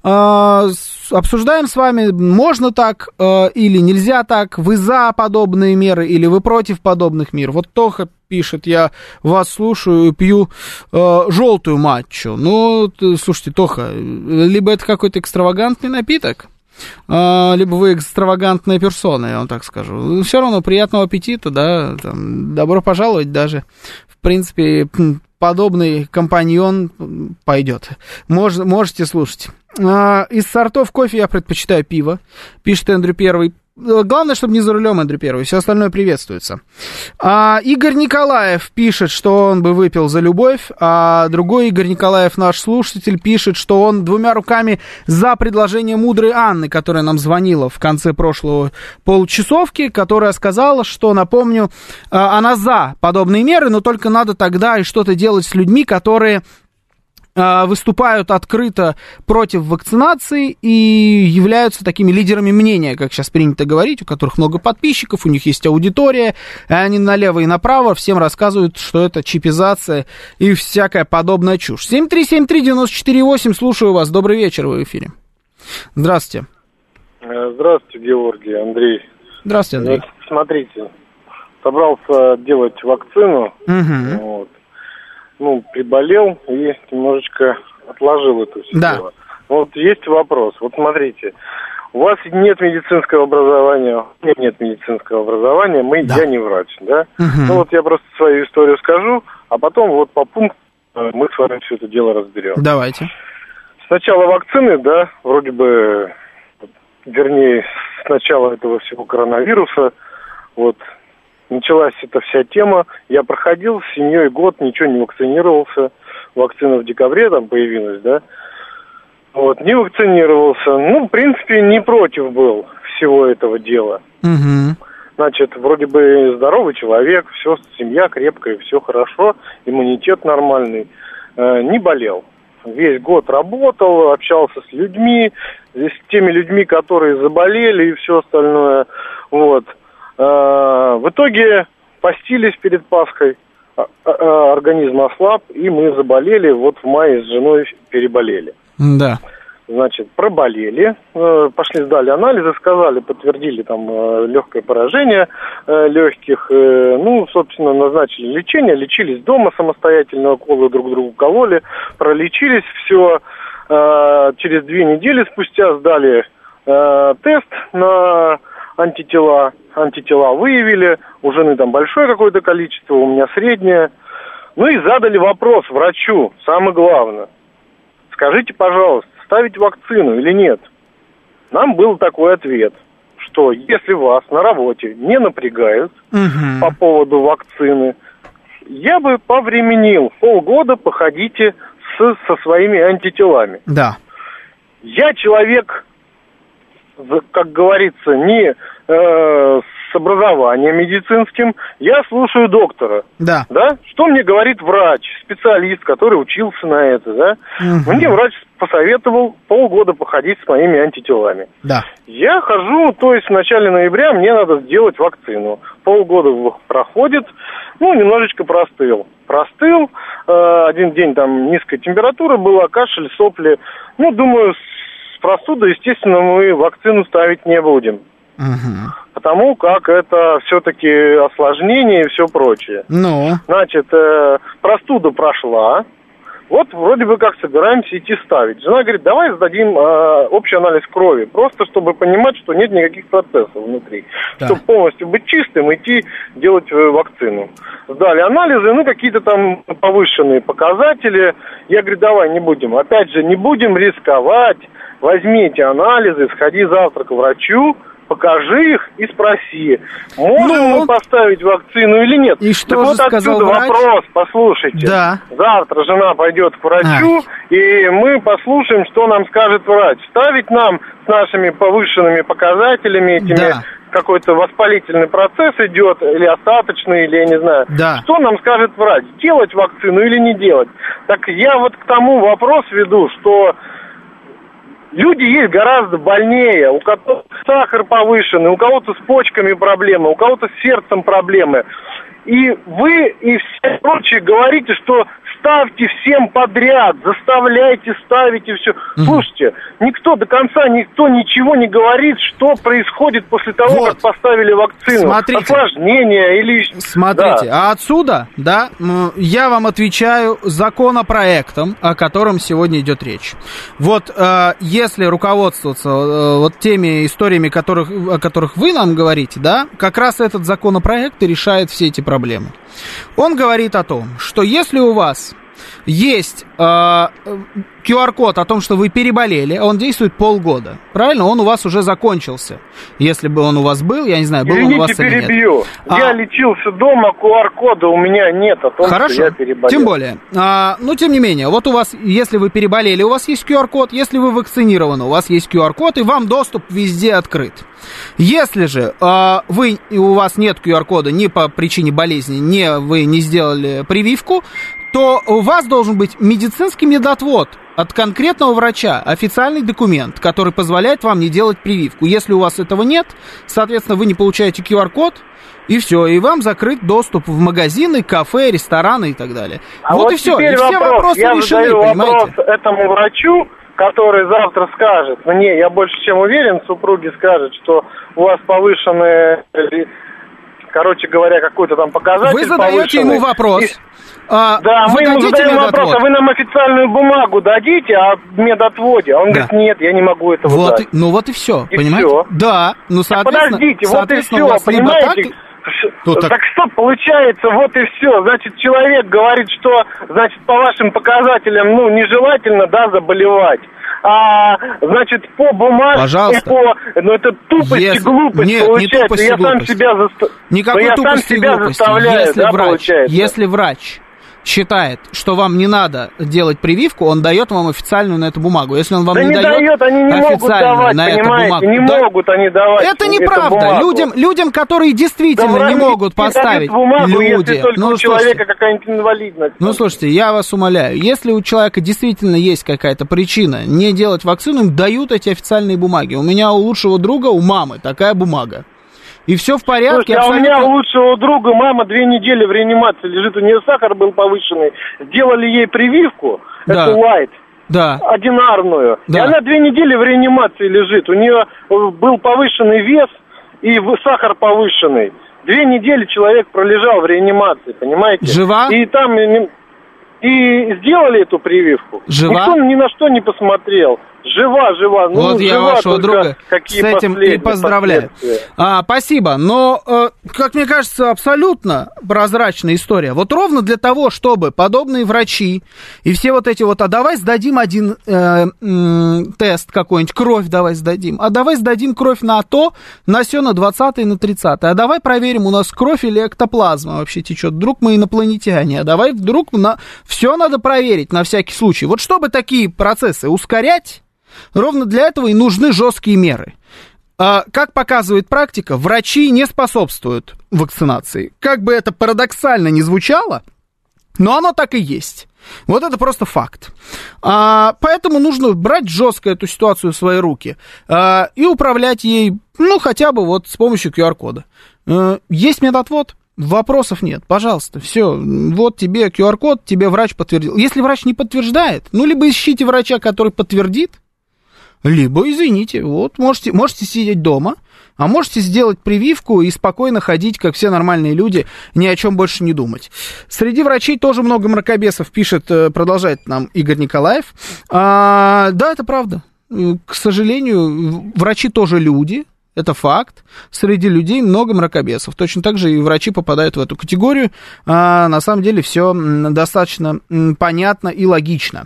Обсуждаем с вами, можно так или нельзя так, вы за подобные меры или вы против подобных мер. Вот Тоха пишет, я вас слушаю и пью желтую матчу. Ну, слушайте, Тоха, либо это какой-то экстравагантный напиток, либо вы экстравагантная персона, я вам так скажу. Все равно приятного аппетита, да, там, добро пожаловать даже. В принципе, подобный компаньон пойдет. Можете слушать. Из сортов кофе я предпочитаю пиво, пишет Эндрю Первый. Главное, чтобы не за рулем, Эндрю Первый, все остальное приветствуется. Игорь Николаев пишет, что он бы выпил за любовь, а другой Игорь Николаев, наш слушатель, пишет, что он 2 руками за предложение мудрой Анны, которая нам звонила в конце прошлого получасовки, которая сказала, что, напомню, она за подобные меры, но только надо тогда и что-то делать с людьми, которые выступают открыто против вакцинации и являются такими лидерами мнения, как сейчас принято говорить, у которых много подписчиков, у них есть аудитория, и они налево и направо всем рассказывают, что это чипизация и всякая подобная чушь. 7373948, слушаю вас, добрый вечер, вы в эфире. Здравствуйте. Здравствуйте, Георгий, Андрей. Здравствуйте, Андрей. Смотрите, собрался делать вакцину, Угу. Вот, приболел и немножечко отложил это все дело. Вот есть вопрос. Вот смотрите, у вас нет медицинского образования, у меня нет медицинского образования, я не врач, да? Ну вот я просто свою историю скажу, а потом вот по пункту мы с вами все это дело разберем. Давайте. Сначала вакцины, да, вроде бы, вернее, с начала этого всего коронавируса, вот, началась эта вся тема. Я проходил с семьей год, ничего не вакцинировался. Вакцина в декабре там появилась, да. Вот, не вакцинировался. Ну, в принципе, не против был всего этого дела. Угу. Значит, вроде бы здоровый человек, все, семья крепкая, все хорошо, иммунитет нормальный. Не болел. Весь год работал, общался с людьми, с теми людьми, которые заболели и все остальное. Вот. В итоге постились перед Пасхой, организм ослаб, и мы заболели, вот в мае с женой переболели. Да. Значит, проболели, пошли сдали анализы, сказали, подтвердили там легкое поражение легких, ну, собственно, назначили лечение, лечились дома самостоятельно, уколы друг другу кололи, пролечились, все, через 2 недели спустя сдали тест на антитела выявили, у жены там большое какое-то количество, у меня среднее. Ну и задали вопрос врачу, самое главное. скажите, пожалуйста, ставить вакцину или нет? Нам был такой ответ, что если вас на работе не напрягают по поводу вакцины, я бы повременил, полгода походите со своими антителами. Да. Я человек, как говорится, не с образованием медицинским, я слушаю доктора. Да. Да? Что мне говорит врач, специалист, который учился на это, да? Мне врач посоветовал полгода походить с моими антителами. Да. Я хожу, то есть в начале ноября мне надо сделать вакцину. Полгода проходит, немножечко простыл. Один день там низкая температура была, кашель, сопли. Думаю, с простудой, естественно, мы вакцину ставить не будем. Потому как это все-таки осложнение и все прочее. Значит, простуда прошла. Вот вроде бы как собираемся идти ставить. Жена говорит, давай сдадим общий анализ крови. Просто чтобы понимать, что нет никаких процессов внутри. Да. Чтобы полностью быть чистым, идти делать вакцину. Сдали анализы, какие-то там повышенные показатели. Я говорю, давай не будем. Опять же, не будем рисковать. Возьми эти анализы, сходи завтра к врачу, покажи их и спроси, можем мы поставить вакцину или нет. И что же сказал врач? Вопрос, послушайте. Да. Завтра жена пойдет к врачу, и мы послушаем, что нам скажет врач. Ставить нам с нашими повышенными показателями, какой-то воспалительный процесс идет, или остаточный, или я не знаю. Да. Что нам скажет врач? Делать вакцину или не делать? Так я вот к тому вопрос веду, что люди есть гораздо больнее, у кого-то сахар повышенный, у кого-то с почками проблемы, у кого-то с сердцем проблемы. И вы и все прочие говорите, что ставьте всем подряд, заставляйте ставить и все. Слушайте, никто ничего не говорит, что происходит после того, как поставили вакцину. Смотрите. Осложнения или... Смотрите, а отсюда, я вам отвечаю законопроектом, о котором сегодня идет речь. Вот если руководствоваться вот теми историями, о которых вы нам говорите, как раз этот законопроект и решает все эти проблемы. Он говорит о том, что если у вас есть QR-код о том, что вы переболели, он действует полгода. Правильно? Он у вас уже закончился. Если бы он у вас был, я не знаю, был он у вас или нет. Перебью. Я лечился дома, QR-кода у меня нет о том, что я переболел. Тем более. Тем не менее, вот у вас, если вы переболели, у вас есть QR-код. Если вы вакцинированы, у вас есть QR-код, и вам доступ везде открыт. Если же у вас нет QR-кода ни по причине болезни, вы не сделали прививку, то у вас должен быть медицинский медотвод от конкретного врача, официальный документ, который позволяет вам не делать прививку. Если у вас этого нет, соответственно, вы не получаете QR-код, и все, и вам закрыт доступ в магазины, кафе, рестораны и так далее. Вот и все. И все вопросы решены, понимаете? Вопрос этому врачу, который завтра скажет, я больше чем уверен, супруге скажет, что у вас повышенные, короче говоря, какой-то там показатель. Вы задаете ему вопрос. Мы ему задаем вопрос, а вы нам официальную бумагу дадите о медотводе? Он говорит, нет, я не могу этого дать. Вот и все, понимаете? Все. Да, соответственно... Подождите, вот и все, понимаете? Так что получается, вот и все. Значит, человек говорит, что, по вашим показателям, нежелательно, заболевать. Значит, по бумаге, это тупость и глупость получается. Я сам себя заставляю, Если врач считает, что вам не надо делать прививку, он дает вам официальную на эту бумагу. Если он вам не дает они не могут давать, на эту бумагу, могут они давать. Это неправда. Людям, которые действительно не могут поставить бумагу, если только у человека какая-нибудь инвалидность. Слушайте, я вас умоляю, если у человека действительно есть какая-то причина не делать вакцину, им дают эти официальные бумаги. У меня у лучшего друга, у мамы такая бумага. И все в порядке. Слушайте, у меня у лучшего друга мама 2 недели в реанимации лежит, у нее сахар был повышенный. Сделали ей прививку, эту лайт, одинарную. И она 2 недели в реанимации лежит. У нее был повышенный вес и сахар повышенный. 2 недели человек пролежал в реанимации, понимаете? Жива? И там... И сделали эту прививку. Жива? Никто ни на что не посмотрел. Жива. Вот я жива, вашего друга с этим и поздравляю. Спасибо. Но, как мне кажется, абсолютно прозрачная история. Вот ровно для того, чтобы подобные врачи и все вот эти вот, а давай сдадим один тест какой-нибудь, кровь давай сдадим, а давай сдадим кровь на то, на сё, на 20-е, на 30-е, а давай проверим, у нас кровь или эктоплазма вообще течет, вдруг мы инопланетяне, а давай вдруг все надо проверить на всякий случай. Вот чтобы такие процессы ускорять, ровно для этого и нужны жесткие меры. Как показывает практика, врачи не способствуют вакцинации. Как бы это парадоксально ни звучало, но оно так и есть. Вот это просто факт. Поэтому нужно брать жестко эту ситуацию в свои руки и управлять ей, хотя бы вот с помощью QR-кода. Есть медотвод? Вопросов нет, пожалуйста, все, вот тебе QR-код, тебе врач подтвердил. Если врач не подтверждает, либо ищите врача, который подтвердит, либо, извините, вот, можете сидеть дома, а можете сделать прививку и спокойно ходить, как все нормальные люди, ни о чем больше не думать. Среди врачей тоже много мракобесов, продолжает нам Игорь Николаев. Да, это правда. К сожалению, врачи тоже люди. Это факт. Среди людей много мракобесов. Точно так же и врачи попадают в эту категорию. На самом деле все достаточно понятно и логично.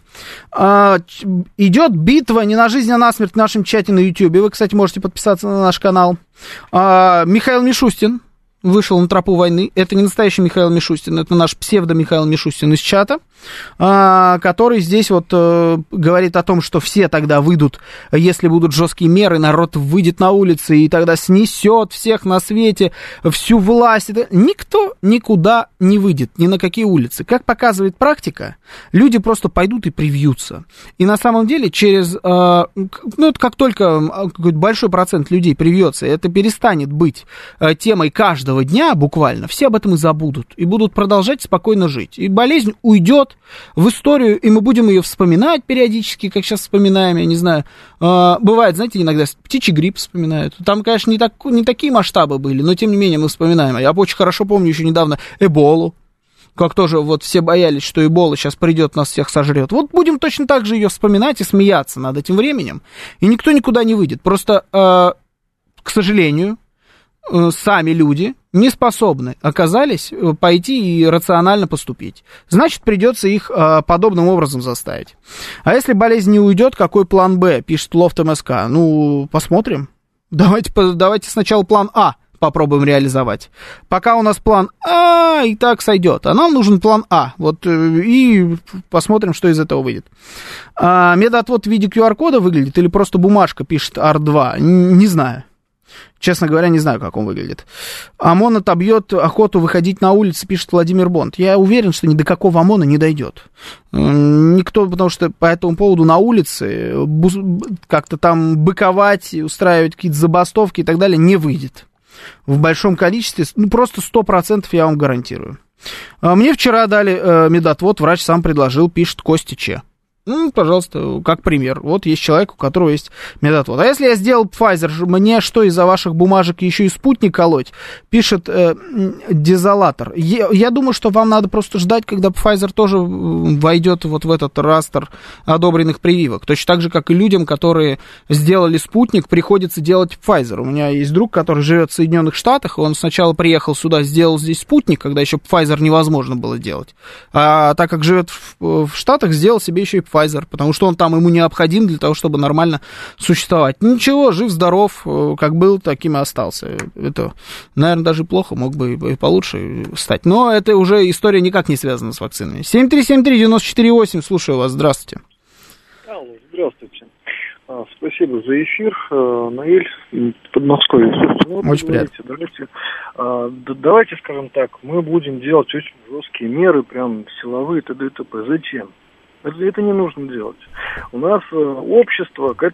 Идет битва не на жизнь, а на смерть в нашем чате на YouTube. Вы, кстати, можете подписаться на наш канал. Михаил Мишустин вышел на тропу войны. Это не настоящий Михаил Мишустин, это наш псевдо-Михаил Мишустин из чата, который здесь вот говорит о том, что все тогда выйдут, если будут жесткие меры, народ выйдет на улицы и тогда снесет всех на свете, всю власть. Никто никуда не выйдет, ни на какие улицы. Как показывает практика, люди просто пойдут и привьются. И на самом деле как только какой-то большой процент людей привьется, это перестанет быть темой каждого дня буквально, все об этом и забудут, и будут продолжать спокойно жить. И болезнь уйдет в историю, и мы будем ее вспоминать периодически, как сейчас вспоминаем, я не знаю. Бывает, знаете, иногда птичий грипп вспоминают. Там, конечно, не такие масштабы были, но тем не менее мы вспоминаем. Я очень хорошо помню еще недавно Эболу, как тоже вот все боялись, что Эбола сейчас придет, нас всех сожрет. Вот будем точно так же ее вспоминать и смеяться над этим временем, и никто никуда не выйдет. Просто, к сожалению, сами люди не способны оказались пойти и рационально поступить. Значит, придется их подобным образом заставить. А если болезнь не уйдет, какой план Б, пишет Лофт МСК? Посмотрим. Давайте сначала план А попробуем реализовать. Пока у нас план А и так сойдет, а нам нужен план А. Вот и посмотрим, что из этого выйдет. Медотвод в виде QR-кода выглядит или просто бумажка, пишет R2? Не знаю. Честно говоря, не знаю, как он выглядит. ОМОН отобьет охоту выходить на улицы, пишет Владимир Бонд. Я уверен, что ни до какого ОМОНа не дойдет. Никто, потому что по этому поводу на улице как-то там быковать, устраивать какие-то забастовки и так далее не выйдет. В большом количестве, просто 100% я вам гарантирую. Мне вчера дали медотвод, врач сам предложил, пишет Костя Че. Пожалуйста, как пример. Вот есть человек, у которого есть медотвод. А если я сделал Pfizer, мне что, из-за ваших бумажек еще и спутник колоть? Пишет Дезолатор. Я думаю, что вам надо просто ждать, когда Pfizer тоже войдет вот в этот растр одобренных прививок. Точно так же, как и людям, которые сделали спутник, приходится делать Pfizer. У меня есть друг, который живет в Соединенных Штатах, он сначала приехал сюда, сделал здесь спутник, когда еще Pfizer невозможно было делать. А так как живет в Штатах, сделал себе еще и Pfizer, потому что он там ему необходим для того, чтобы нормально существовать. Ничего, жив-здоров, как был, таким и остался. Это, наверное, даже плохо, мог бы и получше стать. Но это уже история никак не связана с вакцинами. 7373948, слушаю вас, здравствуйте. Здравствуйте. Спасибо за эфир. Наиль, Подмосковье. Очень приятно. Давайте, скажем так, мы будем делать очень жесткие меры, прям силовые, т.д. и т.п. Зачем? Это не нужно делать. У нас общество к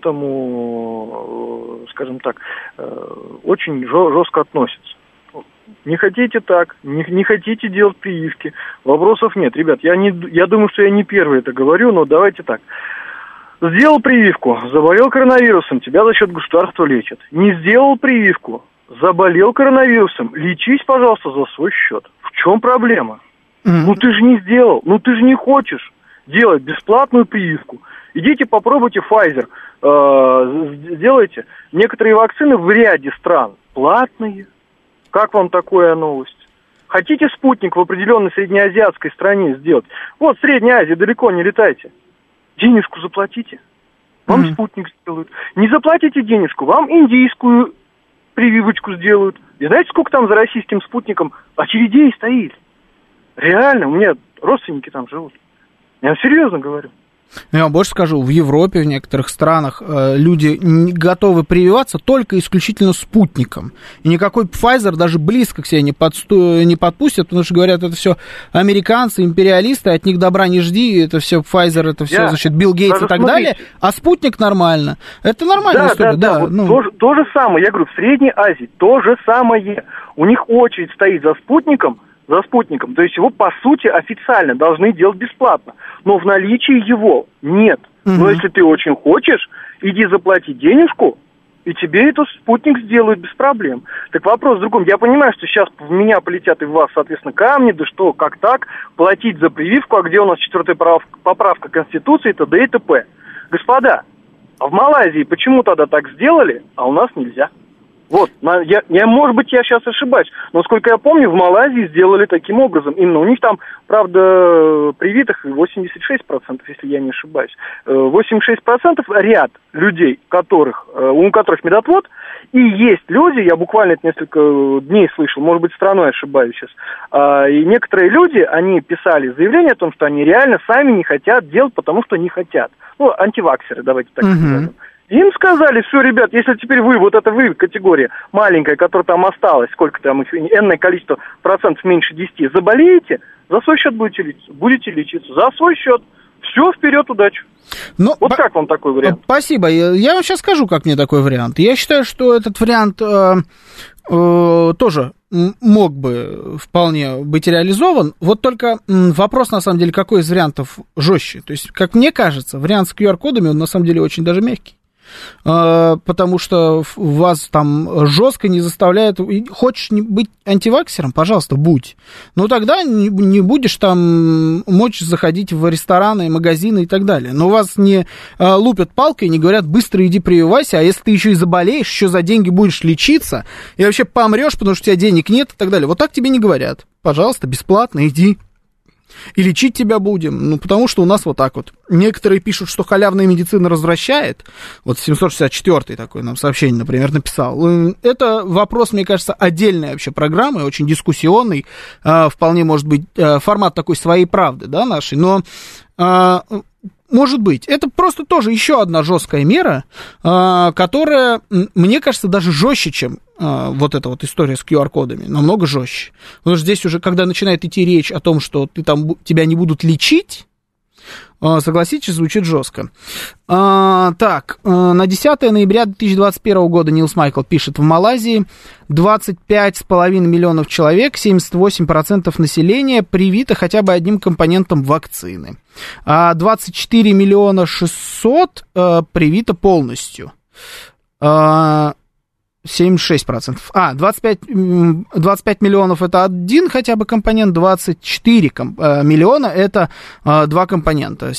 этому, скажем так, очень жестко относится. Не хотите так, не хотите делать прививки, вопросов нет. Ребят, я думаю, что я не первый это говорю, но давайте так. Сделал прививку, заболел коронавирусом, тебя за счет государства лечат. Не сделал прививку, заболел коронавирусом, лечись, пожалуйста, за свой счет. В чем проблема? Ты же не сделал, ты же не хочешь. делать бесплатную прививку. Идите попробуйте Pfizer, сделайте. Некоторые вакцины в ряде стран платные. Как вам такая новость? Хотите спутник в определенной среднеазиатской стране сделать? Вот, Средняя Азия, далеко не летайте. Денежку заплатите. Вам спутник сделают. Не заплатите денежку, вам индийскую прививочку сделают. И знаете, сколько там за российским спутником очередей стоит? Реально, у меня родственники там живут. Я вам серьезно говорю. Я вам больше скажу, в Европе, в некоторых странах люди готовы прививаться только исключительно спутником. И никакой Pfizer даже близко к себе не подпустят, потому что говорят, это все американцы, империалисты, от них добра не жди, это все Pfizer, это все, значит, Билл Гейтс и так далее, а спутник нормально. Это нормальная история, да. Вот то же самое, я говорю, в Средней Азии то же самое. У них очередь стоит за спутником, то есть его, по сути, официально должны делать бесплатно. Но в наличии его нет. Но если ты очень хочешь, иди заплати денежку, и тебе этот спутник сделают без проблем. Так вопрос в другом. Я понимаю, что сейчас в меня полетят и в вас, соответственно, камни, да что, как так, платить за прививку, а где у нас 4-я поправка Конституции, т.д. и т.п. Господа, а в Малайзии почему тогда так сделали, а у нас нельзя? Вот, может быть, я сейчас ошибаюсь, но, насколько я помню, в Малайзии сделали таким образом. Именно у них там, правда, привитых 86%, если я не ошибаюсь. 86% ряд людей, у которых медотвод, и есть люди, я буквально это несколько дней слышал, может быть, страной ошибаюсь сейчас, и некоторые люди, они писали заявление о том, что они реально сами не хотят делать, потому что не хотят. Ну, антиваксеры, давайте так скажем. Им сказали, все, ребят, если теперь вы категория маленькая, которая там осталась, сколько там, энное количество процентов меньше 10, заболеете, за свой счет будете лечиться, за свой счет. Все, вперед, удачи. Как вам такой вариант? Спасибо. Я вам сейчас скажу, как мне такой вариант. Я считаю, что этот вариант тоже мог бы вполне быть реализован. Вот только вопрос, на самом деле, какой из вариантов жестче. То есть, как мне кажется, вариант с QR-кодами, он на самом деле очень даже мягкий. Потому что вас там жестко не заставляют. Хочешь быть антиваксером? Пожалуйста, будь. Но тогда не будешь там мочь заходить в рестораны, магазины и так далее. Но вас не лупят палкой и не говорят, быстро иди прививайся, а если ты еще и заболеешь, еще за деньги будешь лечиться и вообще помрешь, потому что у тебя денег нет и так далее. Вот так тебе не говорят. Пожалуйста, бесплатно иди. И лечить тебя будем, потому что у нас вот так вот. Некоторые пишут, что халявная медицина развращает. Вот 764-й такой нам сообщение, например, написал. Это вопрос, мне кажется, отдельной вообще программы, очень дискуссионный. Вполне может быть формат такой своей правды, да, нашей. Но может быть, это просто тоже еще одна жесткая мера, которая, мне кажется, даже жестче, чем вот эта вот история с QR-кодами, намного жестче. Потому что здесь уже, когда начинает идти речь о том, что тебя не будут лечить, согласитесь, звучит жестко. Так, на 10 ноября 2021 года Нилс Майкл пишет, в Малайзии 25,5 миллионов человек, 78% населения привито хотя бы одним компонентом вакцины, а 24 миллиона 600 привито полностью. 76%. 25 миллионов это один хотя бы компонент, 24 миллиона это два компонента,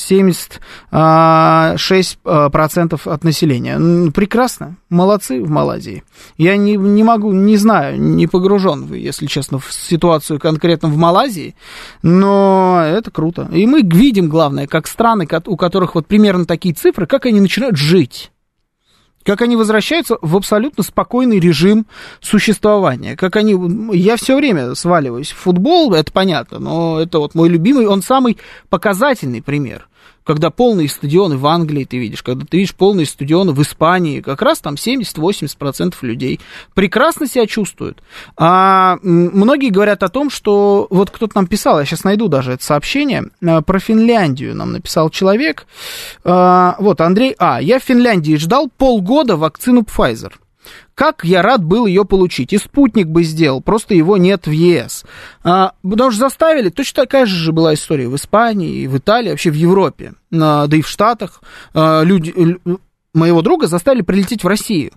76% от населения. Прекрасно, молодцы в Малайзии. Я не могу, не знаю, не погружен, если честно, в ситуацию конкретно в Малайзии, но это круто. И мы видим, главное, как страны, у которых вот примерно такие цифры, как они начинают жить. Как они возвращаются в абсолютно спокойный режим существования. Я все время сваливаюсь в футбол, это понятно, но это вот мой любимый, он самый показательный пример. Когда полные стадионы в Англии ты видишь, когда ты видишь полные стадионы в Испании, как раз там 70-80% людей прекрасно себя чувствуют. А многие говорят о том, что... Вот кто-то нам писал, я сейчас найду даже это сообщение, про Финляндию нам написал человек. Вот, Андрей я в Финляндии ждал полгода вакцину Pfizer. Как я рад был ее получить. И спутник бы сделал, просто его нет в ЕС. Потому что заставили, точно такая же была история в Испании, и в Италии, вообще в Европе, да и в Штатах. Люди моего друга заставили прилететь в Россию.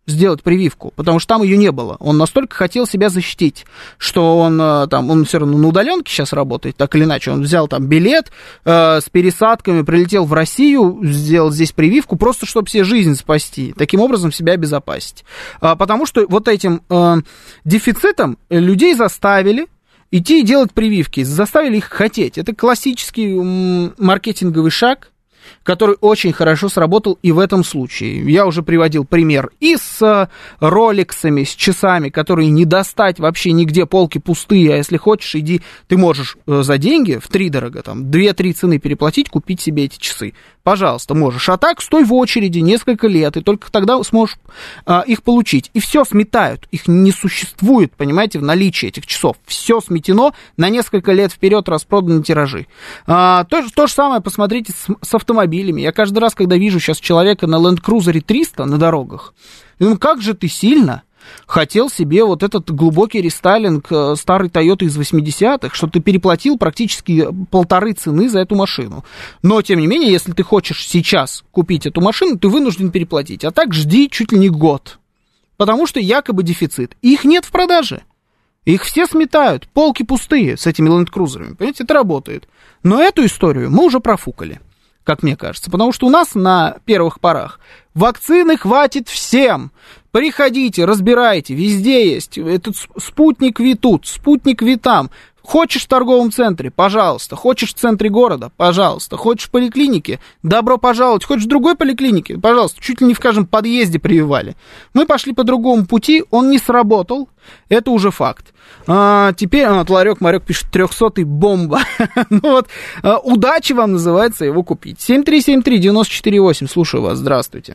сделать прививку, потому что там ее не было. Он настолько хотел себя защитить, что он все равно на удаленке сейчас работает, так или иначе. Он взял там билет с пересадками, прилетел в Россию, сделал здесь прививку, просто чтобы себе жизнь спасти, таким образом себя обезопасить. Потому что вот этим дефицитом людей заставили идти и делать прививки, заставили их хотеть. Это классический маркетинговый шаг, который очень хорошо сработал и в этом случае. Я уже приводил пример и с роликсами, с часами, которые не достать вообще нигде, полки пустые, а если хочешь, иди, ты можешь за деньги, втридорого, там, 2-3 цены переплатить, купить себе эти часы. Пожалуйста, можешь. А так стой в очереди несколько лет, и только тогда сможешь их получить. И все сметают, их не существует, понимаете, в наличии этих часов. Все сметено, на несколько лет вперед распроданы тиражи. То же самое посмотрите с автомобилями. Я каждый раз, когда вижу сейчас человека на Land Cruiser 300 на дорогах, думаю, как же ты сильно хотел себе вот этот глубокий рестайлинг старой Toyota из 80-х, что ты переплатил практически 1,5 цены за эту машину. Но, тем не менее, если ты хочешь сейчас купить эту машину, ты вынужден переплатить. А так жди чуть ли не год. Потому что якобы дефицит. Их нет в продаже. Их все сметают. Полки пустые с этими Land Cruiser'ами. Понимаете, это работает. Но эту историю мы уже профукали, как мне кажется. Потому что у нас на первых порах вакцины хватит всем. Приходите, разбирайте, везде есть. Этот спутник Ви тут, спутник Ви там. Хочешь в торговом центре, пожалуйста. Хочешь в центре города, пожалуйста. Хочешь в поликлинике, добро пожаловать. Хочешь в другой поликлинике, пожалуйста. Чуть ли не в каждом подъезде прививали. Мы пошли по другому пути, он не сработал. Это уже факт. Теперь, Ларек-Марек пишет, 300-й бомба. Ну вот, удачи вам, называется, его купить. 7373948, слушаю вас, здравствуйте.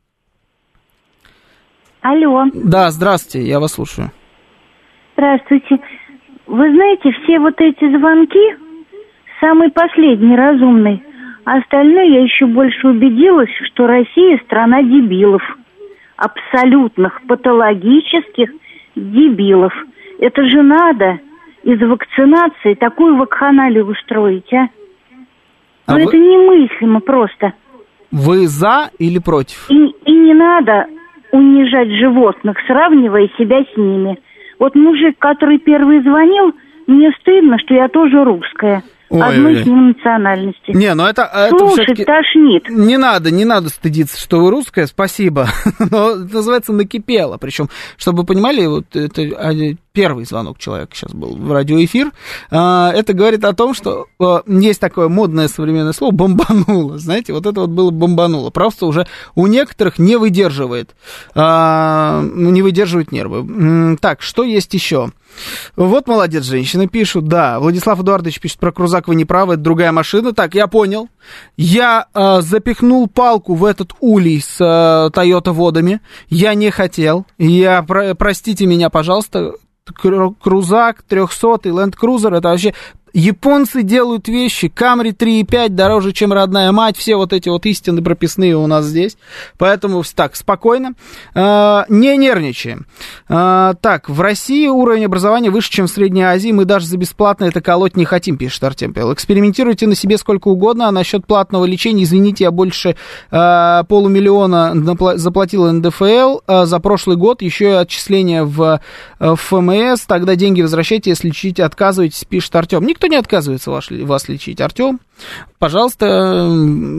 Алло. Да, здравствуйте, я вас слушаю. Здравствуйте. Вы знаете, все вот эти звонки, самый последний разумный, а остальное я еще больше убедилась, что Россия страна дебилов. Абсолютных, патологических дебилов. Это же надо из вакцинации такую вакханалию устроить, а? Ну, это немыслимо просто. Вы за или против? И не надо унижать животных, сравнивая себя с ними. Вот мужик, который первый звонил, мне стыдно, что я тоже русская. Одной с ним национальности. Не, ну это слушать тошнит. Не надо стыдиться, что вы русская, спасибо. Но это называется накипело. Причем, чтобы вы понимали, вот это первый звонок человека сейчас был в радиоэфир. Это говорит о том, что есть такое модное современное слово «бомбануло». Знаете, вот это вот было «бомбануло». Просто уже у некоторых не выдерживает нервы. Так, что есть еще? Вот молодец, женщины пишут, да. Владислав Эдуардович пишет про крузак, вы не правы, это другая машина. Так, я понял. Я запихнул палку в этот улей с Toyota водами. Я не хотел. Простите меня, пожалуйста. Крузак, 300-й, Land Cruiser, это вообще... Японцы делают вещи, Camry 3.5 дороже, чем родная мать, все вот эти вот истины прописные у нас здесь, поэтому так, спокойно, не нервничаем. Так, в России уровень образования выше, чем в Средней Азии, мы даже за бесплатно это колоть не хотим, пишет Артем Пел. Экспериментируйте на себе сколько угодно, а насчет платного лечения, извините, я больше 500 000 заплатил НДФЛ за прошлый год, еще и отчисления в ФМС, тогда деньги возвращайте, если лечить отказываетесь, пишет Артем. Никто не отказывается вас лечить. Артем, пожалуйста,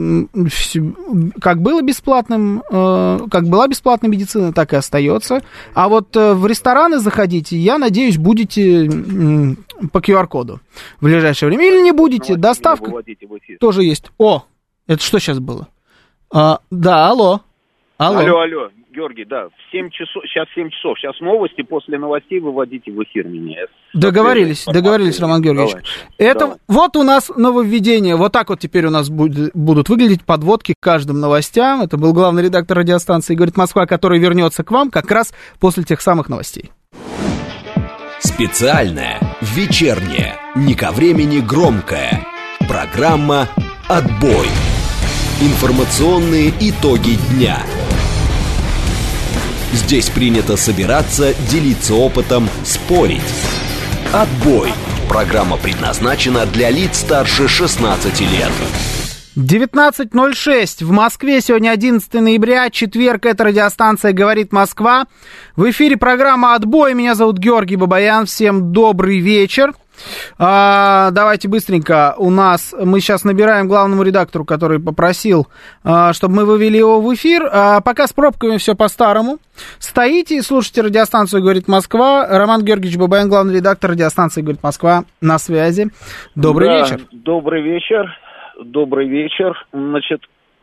как была бесплатная медицина, так и остается. А вот в рестораны заходите, я надеюсь, будете по QR-коду в ближайшее время. Или не будете, доставка тоже есть. О, это что сейчас было? Да, алло. Алло, Георгий, да, в 7 часов, сейчас новости, после новостей выводите в эфир меня. Договорились, Роман Георгиевич. Давай. Вот у нас нововведение, вот так вот теперь у нас будут выглядеть подводки к каждым новостям. Это был главный редактор радиостанции «Говорит Москва», который вернется к вам как раз после тех самых новостей. Специальная, вечерняя, не ко времени громкая программа «Отбой». Информационные итоги дня. Здесь принято собираться, делиться опытом, спорить. «Отбой». Программа предназначена для лиц старше 16 лет. 19:06 в Москве. Сегодня 11 ноября, четверг. Это радиостанция «Говорит Москва». В эфире программа «Отбой». Меня зовут Георгий Бабаян. Всем добрый вечер. Давайте быстренько. Мы сейчас набираем главному редактору, который попросил, чтобы мы вывели его в эфир. Пока с пробками все по-старому. Стоите и слушайте радиостанцию «Говорит Москва». Роман Георгиевич Бабаян, главный редактор радиостанции «Говорит Москва», на связи. Добрый вечер. Добрый вечер. Добрый вечер. Значит,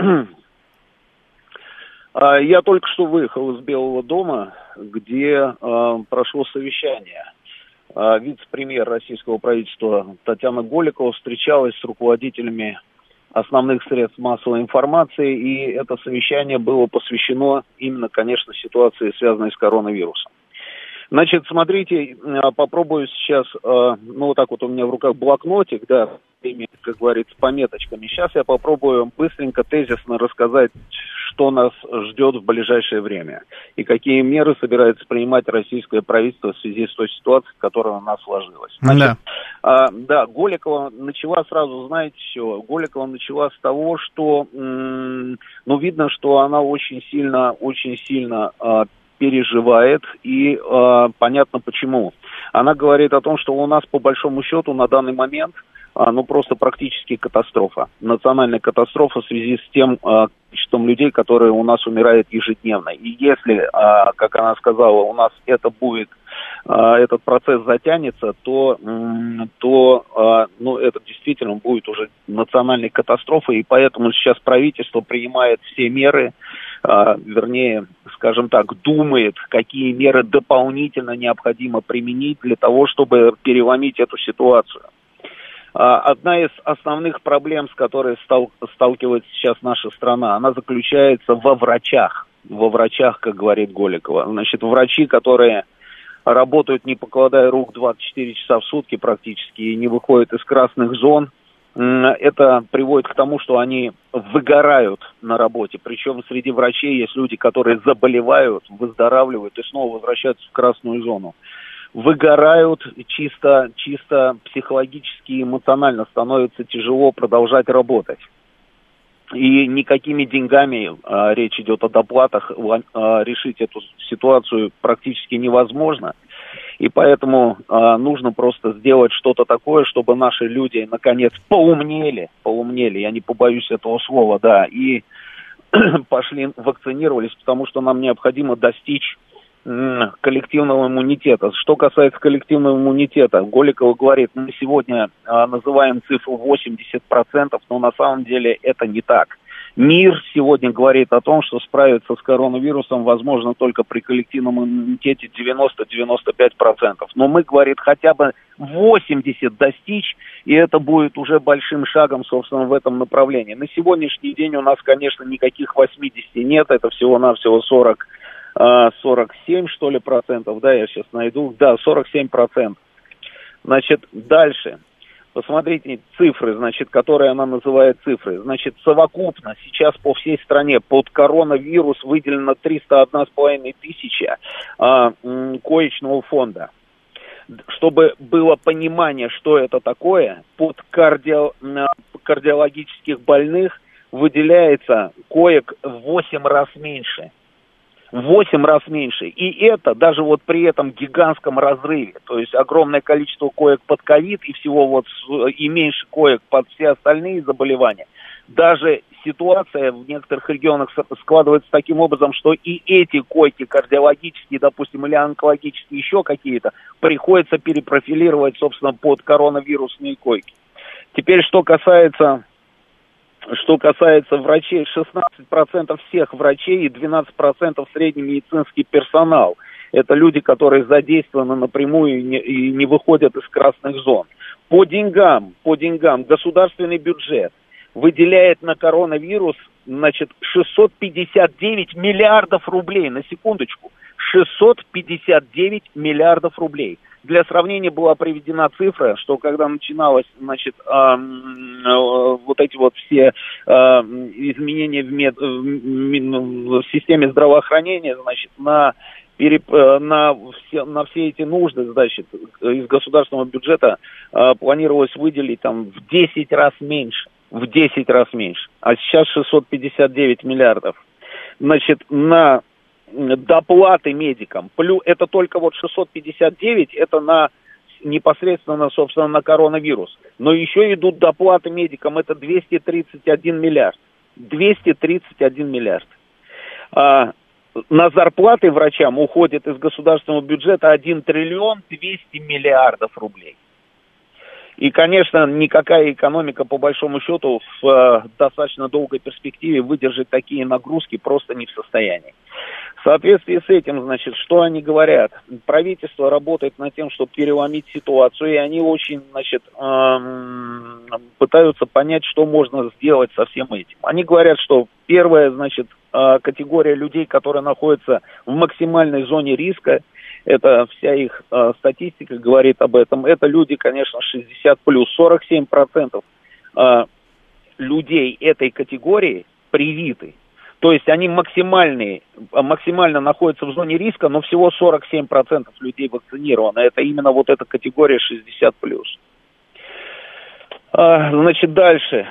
я только что выехал из Белого дома, где прошло совещание. Вице-премьер российского правительства Татьяна Голикова встречалась с руководителями основных средств массовой информации, и это совещание было посвящено именно, конечно, ситуации, связанной с коронавирусом. Значит, смотрите, попробую сейчас, вот так вот у меня в руках блокнотик, да, как говорится, пометочками. Сейчас я попробую быстренько, тезисно рассказать, что нас ждет в ближайшее время и какие меры собирается принимать российское правительство в связи с той ситуацией, которая у нас сложилась. Значит, Голикова начала сразу, знаете, все. Голикова начала с того, что, видно, что она очень сильно переживает, и понятно почему. Она говорит о том, что у нас по большому счету на данный момент просто практически катастрофа. Национальная катастрофа в связи с тем количеством людей, которые у нас умирают ежедневно. И если, как она сказала, у нас это будет, этот процесс затянется, то это действительно будет уже национальной катастрофой, и поэтому сейчас правительство принимает все меры, вернее, скажем так, думает, какие меры дополнительно необходимо применить для того, чтобы переломить эту ситуацию. Одна из основных проблем, с которой сталкивается сейчас наша страна, она заключается во врачах, как говорит Голикова. Значит, врачи, которые работают, не покладая рук, 24 часа в сутки практически, и не выходят из красных зон, это приводит к тому, что они выгорают на работе. Причем среди врачей есть люди, которые заболевают, выздоравливают и снова возвращаются в красную зону. Выгорают чисто психологически и эмоционально, становится тяжело продолжать работать. И никакими деньгами, речь идет о доплатах, решить эту ситуацию практически невозможно. И поэтому нужно просто сделать что-то такое, чтобы наши люди наконец поумнели, я не побоюсь этого слова, да, и пошли вакцинировались, потому что нам необходимо достичь коллективного иммунитета. Что касается коллективного иммунитета, Голикова говорит, мы сегодня называем цифру 80%, но на самом деле это не так. Мир сегодня говорит о том, что справиться с коронавирусом возможно только при коллективном иммунитете 90-95%. Но мы, говорит, хотя бы 80% достичь, и это будет уже большим шагом, собственно, в этом направлении. На сегодняшний день у нас, конечно, никаких 80 нет, это всего-навсего 47, что ли, процентов, да, я сейчас найду, да, 47%. Значит, дальше, посмотрите цифры, значит, которые она называет цифры. Значит, совокупно сейчас по всей стране под коронавирус выделено 301,5 тысячи коечного фонда. Чтобы было понимание, что это такое, под кардиологических больных выделяется коек в 8 раз меньше. В 8 раз меньше. И это даже вот при этом гигантском разрыве, то есть огромное количество коек под ковид и всего вот и меньше коек под все остальные заболевания. Даже ситуация в некоторых регионах складывается таким образом, что и эти койки кардиологические, допустим, или онкологические, еще какие-то, приходится перепрофилировать, собственно, под коронавирусные койки. Теперь, что касается врачей, 16% всех врачей и 12% средний медицинский персонал. Это люди, которые задействованы напрямую и не выходят из красных зон. По деньгам государственный бюджет выделяет на коронавирус, значит, 659 миллиардов рублей, на секундочку, 659 миллиардов рублей. Для сравнения была приведена цифра, что когда начиналось, значит, вот эти вот все изменения в системе здравоохранения, значит, на все эти нужды, значит, из государственного бюджета планировалось выделить там в 10 раз меньше. в 10 раз меньше, а сейчас 659 миллиардов. Значит, на доплаты медикам, это только вот 659, это на непосредственно, собственно, на коронавирус. Но еще идут доплаты медикам, это 231 миллиард. 231 миллиард. На зарплаты врачам уходит из государственного бюджета 1 триллион 200 миллиардов рублей. И, конечно, никакая экономика, по большому счету, в достаточно долгой перспективе выдержать такие нагрузки просто не в состоянии. В соответствии с этим, значит, что они говорят? Правительство работает над тем, чтобы переломить ситуацию, и они очень, значит, пытаются понять, что можно сделать со всем этим. Они говорят, что первая, значит, категория людей, которые находятся в максимальной зоне риска, это вся их статистика говорит об этом. Это люди, конечно, 60+, 47% людей этой категории привиты. То есть они максимально находятся в зоне риска, но всего 47% людей вакцинированы. Это именно вот эта категория 60+. Значит, дальше.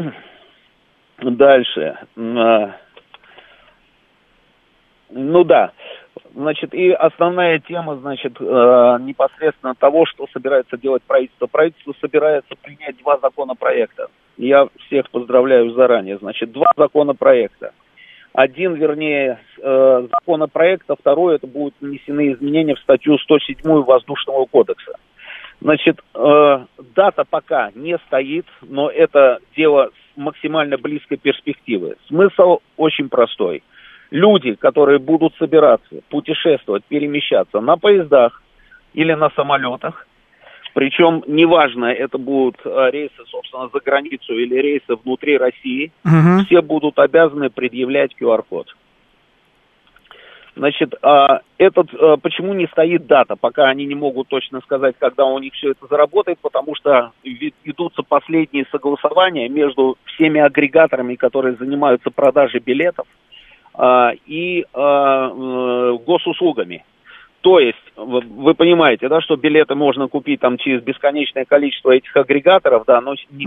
Ну да. Значит, и основная тема, значит, непосредственно того, что собирается делать правительство. Правительство собирается принять 2 законопроекта. Я всех поздравляю заранее. Значит, 2 законопроекта. Один, вернее, законопроект, а второй, это будут внесены изменения в статью 107 Воздушного кодекса. Значит, дата пока не стоит, но это дело с максимально близкой перспективы. Смысл очень простой. Люди, которые будут собираться, путешествовать, перемещаться на поездах или на самолетах, причем неважно, это будут рейсы, собственно, за границу или рейсы внутри России, все будут обязаны предъявлять QR-код. Значит, почему не стоит дата, пока они не могут точно сказать, когда у них все это заработает, потому что ведутся последние согласования между всеми агрегаторами, которые занимаются продажей билетов, и госуслугами. То есть, вы понимаете, да, что билеты можно купить там через бесконечное количество этих агрегаторов, да, но не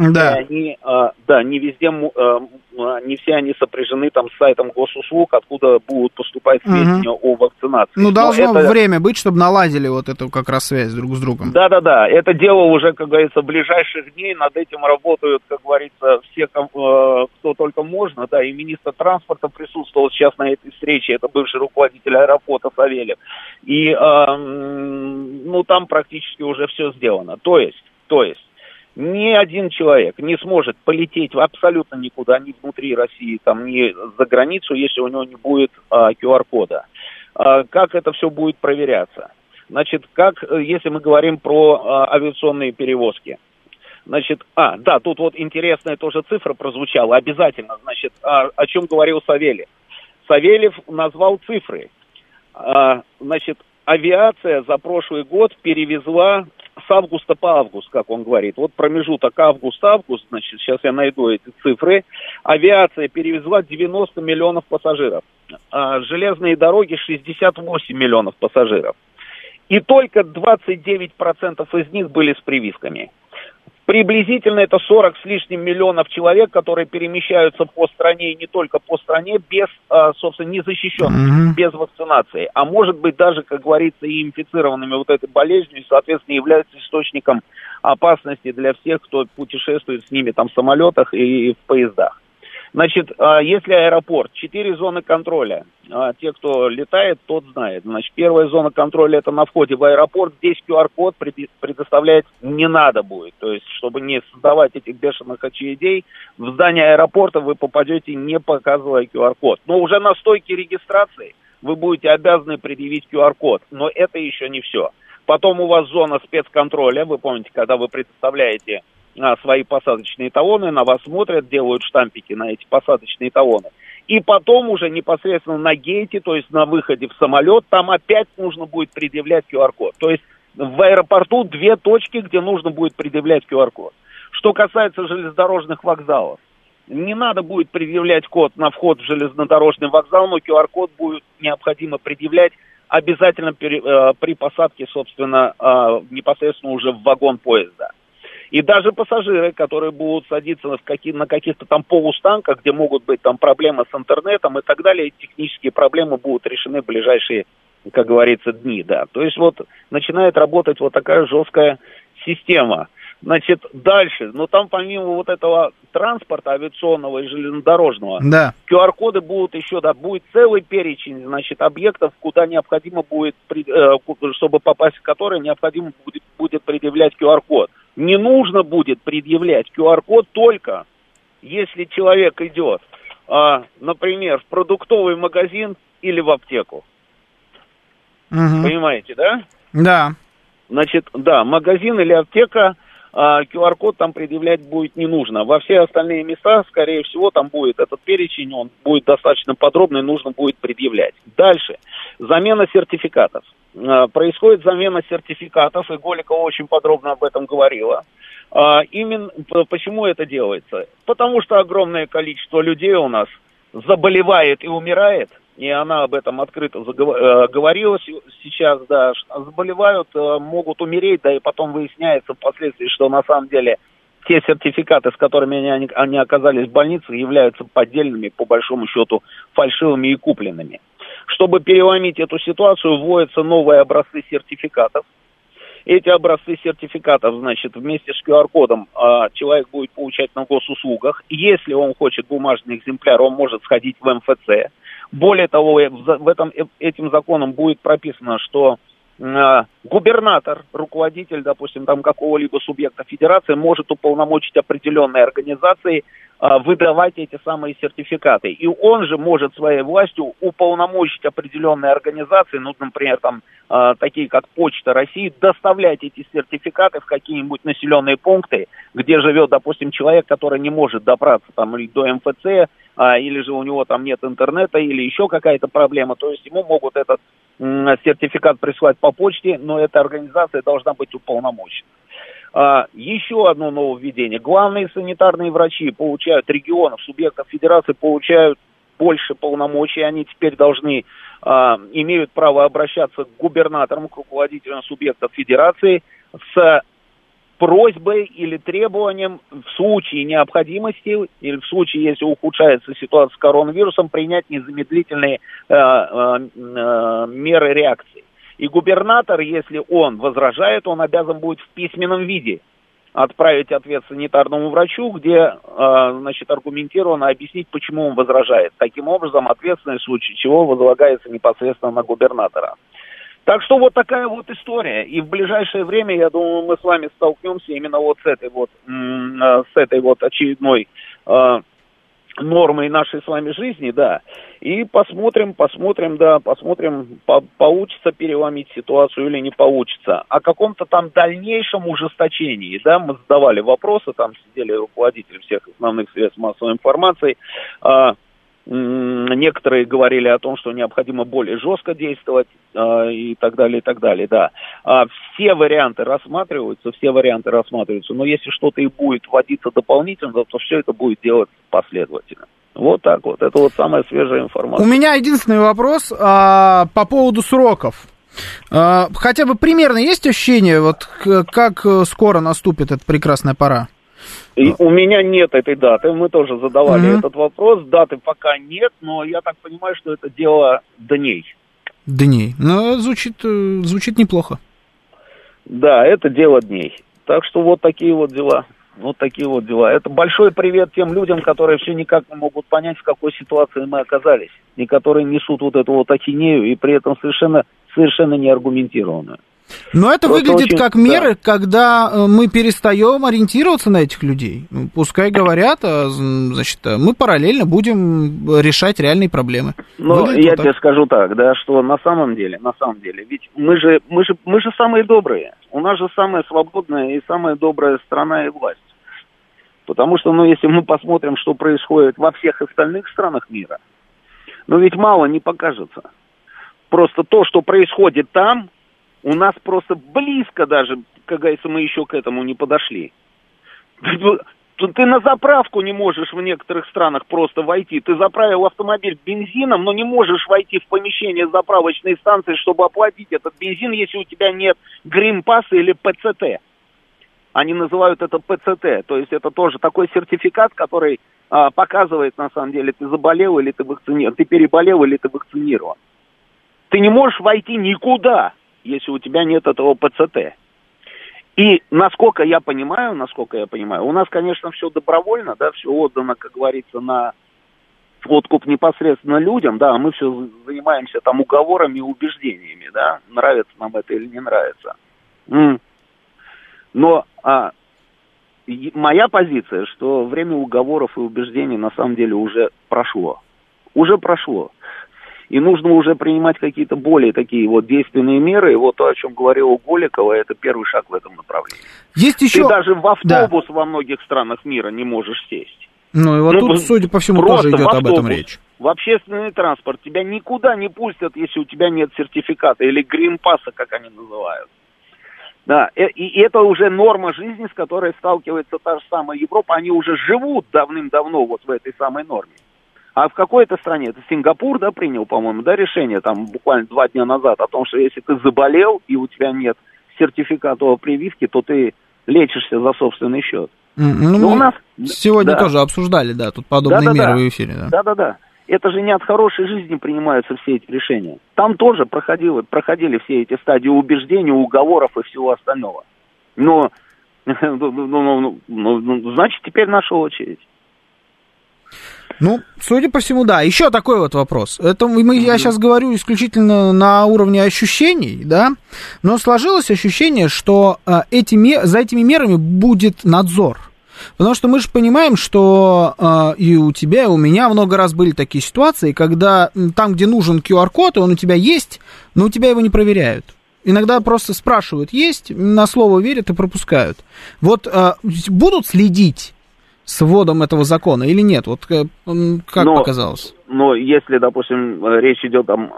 все они сопряжены там с сайтом госуслуг, откуда будут поступать сведения о вакцинации. Ну, должно время быть, чтобы наладили вот эту как раз связь друг с другом. Да, это дело уже, как говорится, в ближайших дней, над этим работают, как говорится, все, кто только можно, да, и министр транспорта присутствовал сейчас на этой встрече, это бывший руководитель аэропорта Савельев, и там практически уже все сделано. То есть, ни один человек не сможет полететь абсолютно никуда, ни внутри России, там, ни за границу, если у него не будет QR-кода. Как это все будет проверяться? Значит, если мы говорим про авиационные перевозки. Значит, тут вот интересная тоже цифра прозвучала, обязательно, значит, о чем говорил Савельев. Савельев назвал цифры. Значит, авиация за прошлый год перевезла с августа по август, как он говорит. Вот промежуток август-август, значит, сейчас я найду эти цифры. Авиация перевезла 90 миллионов пассажиров. Железные дороги 68 миллионов пассажиров. И только 29% из них были с прививками. Приблизительно это 40 с лишним миллионов человек, которые перемещаются по стране, и не только по стране, без, собственно, незащищенными, без вакцинации. А может быть даже, как говорится, и инфицированными вот этой болезнью, и, соответственно, являются источником опасности для всех, кто путешествует с ними там в самолетах и в поездах. Значит, если аэропорт, 4 зоны контроля, те, кто летает, тот знает. Значит, первая зона контроля — это на входе в аэропорт, здесь QR-код предоставлять не надо будет. То есть, чтобы не создавать этих бешеных очередей, в здание аэропорта вы попадете, не показывая QR-код. Но уже на стойке регистрации вы будете обязаны предъявить QR-код. Но это еще не все. Потом у вас зона спецконтроля, вы помните, когда вы предоставляете свои посадочные талоны, на вас смотрят, делают штампики на эти посадочные талоны. И потом уже непосредственно на гейте, то есть на выходе в самолет, там опять нужно будет предъявлять QR-код. То есть в аэропорту 2 точки, где нужно будет предъявлять QR-код. Что касается железнодорожных вокзалов, не надо будет предъявлять код на вход в железнодорожный вокзал, но QR-код будет необходимо предъявлять обязательно при посадке, собственно, непосредственно уже в вагон поезда. И даже пассажиры, которые будут садиться на каких-то там полустанках, где могут быть там проблемы с интернетом и так далее, технические проблемы будут решены в ближайшие, как говорится, дни, да. То есть вот начинает работать вот такая жесткая система. Значит, дальше, но там помимо вот этого транспорта авиационного и железнодорожного, да, QR-коды будут еще, да, будет целый перечень, значит, объектов, куда необходимо будет, чтобы попасть в которые необходимо будет предъявлять QR-код. Не нужно будет предъявлять QR-код только если человек идет, например, в продуктовый магазин или в аптеку. Понимаете, да? Да. Значит, да, магазин или аптека, QR-код там предъявлять будет не нужно. Во все остальные места, скорее всего, там будет этот перечень, он будет достаточно подробный, нужно будет предъявлять. Дальше. Замена сертификатов. Происходит замена сертификатов, и Голикова очень подробно об этом говорила. Именно почему это делается? Потому что огромное количество людей у нас заболевает и умирает, и она об этом открыто говорила сейчас, да, заболевают, могут умереть, да, и потом выясняется впоследствии, что на самом деле те сертификаты, с которыми они оказались в больнице, являются поддельными, по большому счету, фальшивыми и купленными. Чтобы переломить эту ситуацию, вводятся новые образцы сертификатов. Эти образцы сертификатов, значит, вместе с QR-кодом человек будет получать на госуслугах. Если он хочет бумажный экземпляр, он может сходить в МФЦ. Более того, этим законом будет прописано, что губернатор, руководитель, допустим, там какого-либо субъекта федерации может уполномочить определенные организации выдавать эти самые сертификаты. И он же может своей властью уполномочить определенные организации, ну, например, там, такие как Почта России, доставлять эти сертификаты в какие-нибудь населенные пункты, где живет, допустим, человек, который не может добраться там до МФЦ, или же у него там нет интернета, или еще какая-то проблема. То есть ему могут этот сертификат прислать по почте, но эта организация должна быть уполномочена. Еще одно нововведение. Главные санитарные врачи получают, регионов, субъектов федерации получают больше полномочий. Они теперь должны, имеют право обращаться к губернаторам, к руководителям субъектов федерации с просьбой или требованием в случае необходимости или в случае, если ухудшается ситуация с коронавирусом, принять незамедлительные меры реакции. И губернатор, если он возражает, он обязан будет в письменном виде отправить ответ санитарному врачу, где, значит, аргументированно объяснить, почему он возражает. Таким образом, ответственность в случае чего возлагается непосредственно на губернатора. Так что вот такая вот история. И в ближайшее время, я думаю, мы с вами столкнемся именно вот с этой вот очередной нормой нашей с вами жизни, да. И посмотрим, получится переломить ситуацию или не получится. О каком-то там дальнейшем ужесточении, да, мы задавали вопросы, там сидели руководители всех основных средств массовой информации. Некоторые говорили о том, что необходимо более жестко действовать и так далее, да. Все варианты рассматриваются, но если что-то и будет вводиться дополнительно, то все это будет делаться последовательно. Вот так вот, это вот самая свежая информация. У меня единственный вопрос по поводу сроков. Хотя бы примерно есть ощущение, вот как скоро наступит эта прекрасная пора? И у меня нет этой даты, мы тоже задавали этот вопрос, даты пока нет, но я так понимаю, что это дело дней. Дней, ну, звучит неплохо. Да, это дело дней, так что вот такие вот дела. Это большой привет тем людям, которые все никак не могут понять, в какой ситуации мы оказались, и которые несут вот эту вот ахинею, и при этом совершенно неаргументированную. Но это просто выглядит очень, как меры, да, когда мы перестаем ориентироваться на этих людей. Пускай говорят, значит, мы параллельно будем решать реальные проблемы. Но выглядит я вот тебе скажу так, да, что на самом деле, ведь мы же самые добрые. У нас же самая свободная и самая добрая страна и власть. Потому что, если мы посмотрим, что происходит во всех остальных странах мира, ведь мало не покажется. Просто то, что происходит там, у нас просто близко даже, как говорится, мы еще к этому не подошли. Ты на заправку не можешь в некоторых странах просто войти. Ты заправил автомобиль бензином, но не можешь войти в помещение заправочной станции, чтобы оплатить этот бензин, если у тебя нет грин-пасса или ПЦТ. Они называют это ПЦТ, то есть это тоже такой сертификат, который показывает, на самом деле, ты заболел или ты вакцинирован, ты переболел или ты вакцинирован. Ты не можешь войти никуда, если у тебя нет этого ПЦТ. И насколько я понимаю, у нас, конечно, все добровольно, да, все отдано, как говорится, на откуп непосредственно людям, да, а мы все занимаемся там уговорами и убеждениями, да, нравится нам это или не нравится. Но моя позиция, что время уговоров и убеждений на самом деле уже прошло. И нужно уже принимать какие-то более такие вот действенные меры. И вот то, о чем говорила Голикова, это первый шаг в этом направлении. Есть еще... Ты даже в автобус во многих странах мира не можешь сесть. Ну и вот тут, судя по всему, тоже идет об этом речь. В общественный транспорт тебя никуда не пустят, если у тебя нет сертификата или грин-пасса, как они называют. Да, и это уже норма жизни, с которой сталкивается та же самая Европа. Они уже живут давным-давно вот в этой самой норме. А в какой-то стране, это Сингапур, да, принял, по-моему, да, решение, там, буквально 2 дня назад, о том, что если ты заболел, и у тебя нет сертификата о прививке, то ты лечишься за собственный счет. Ну, у нас сегодня тоже обсуждали, да, тут подобные меры в эфире. Да. Это же не от хорошей жизни принимаются все эти решения. Там тоже проходили все эти стадии убеждений, уговоров и всего остального. Но, значит, теперь наша очередь. Ну, судя по всему, да. Еще такой вот вопрос. Я сейчас говорю исключительно на уровне ощущений, да, но сложилось ощущение, что за этими мерами будет надзор. Потому что мы же понимаем, что и у тебя, и у меня много раз были такие ситуации, когда там, где нужен QR-код, он у тебя есть, но у тебя его не проверяют. Иногда просто спрашивают, есть, на слово верят и пропускают. Вот будут следить с вводом этого закона или нет? Вот как показалось? Но если, допустим, речь идет там,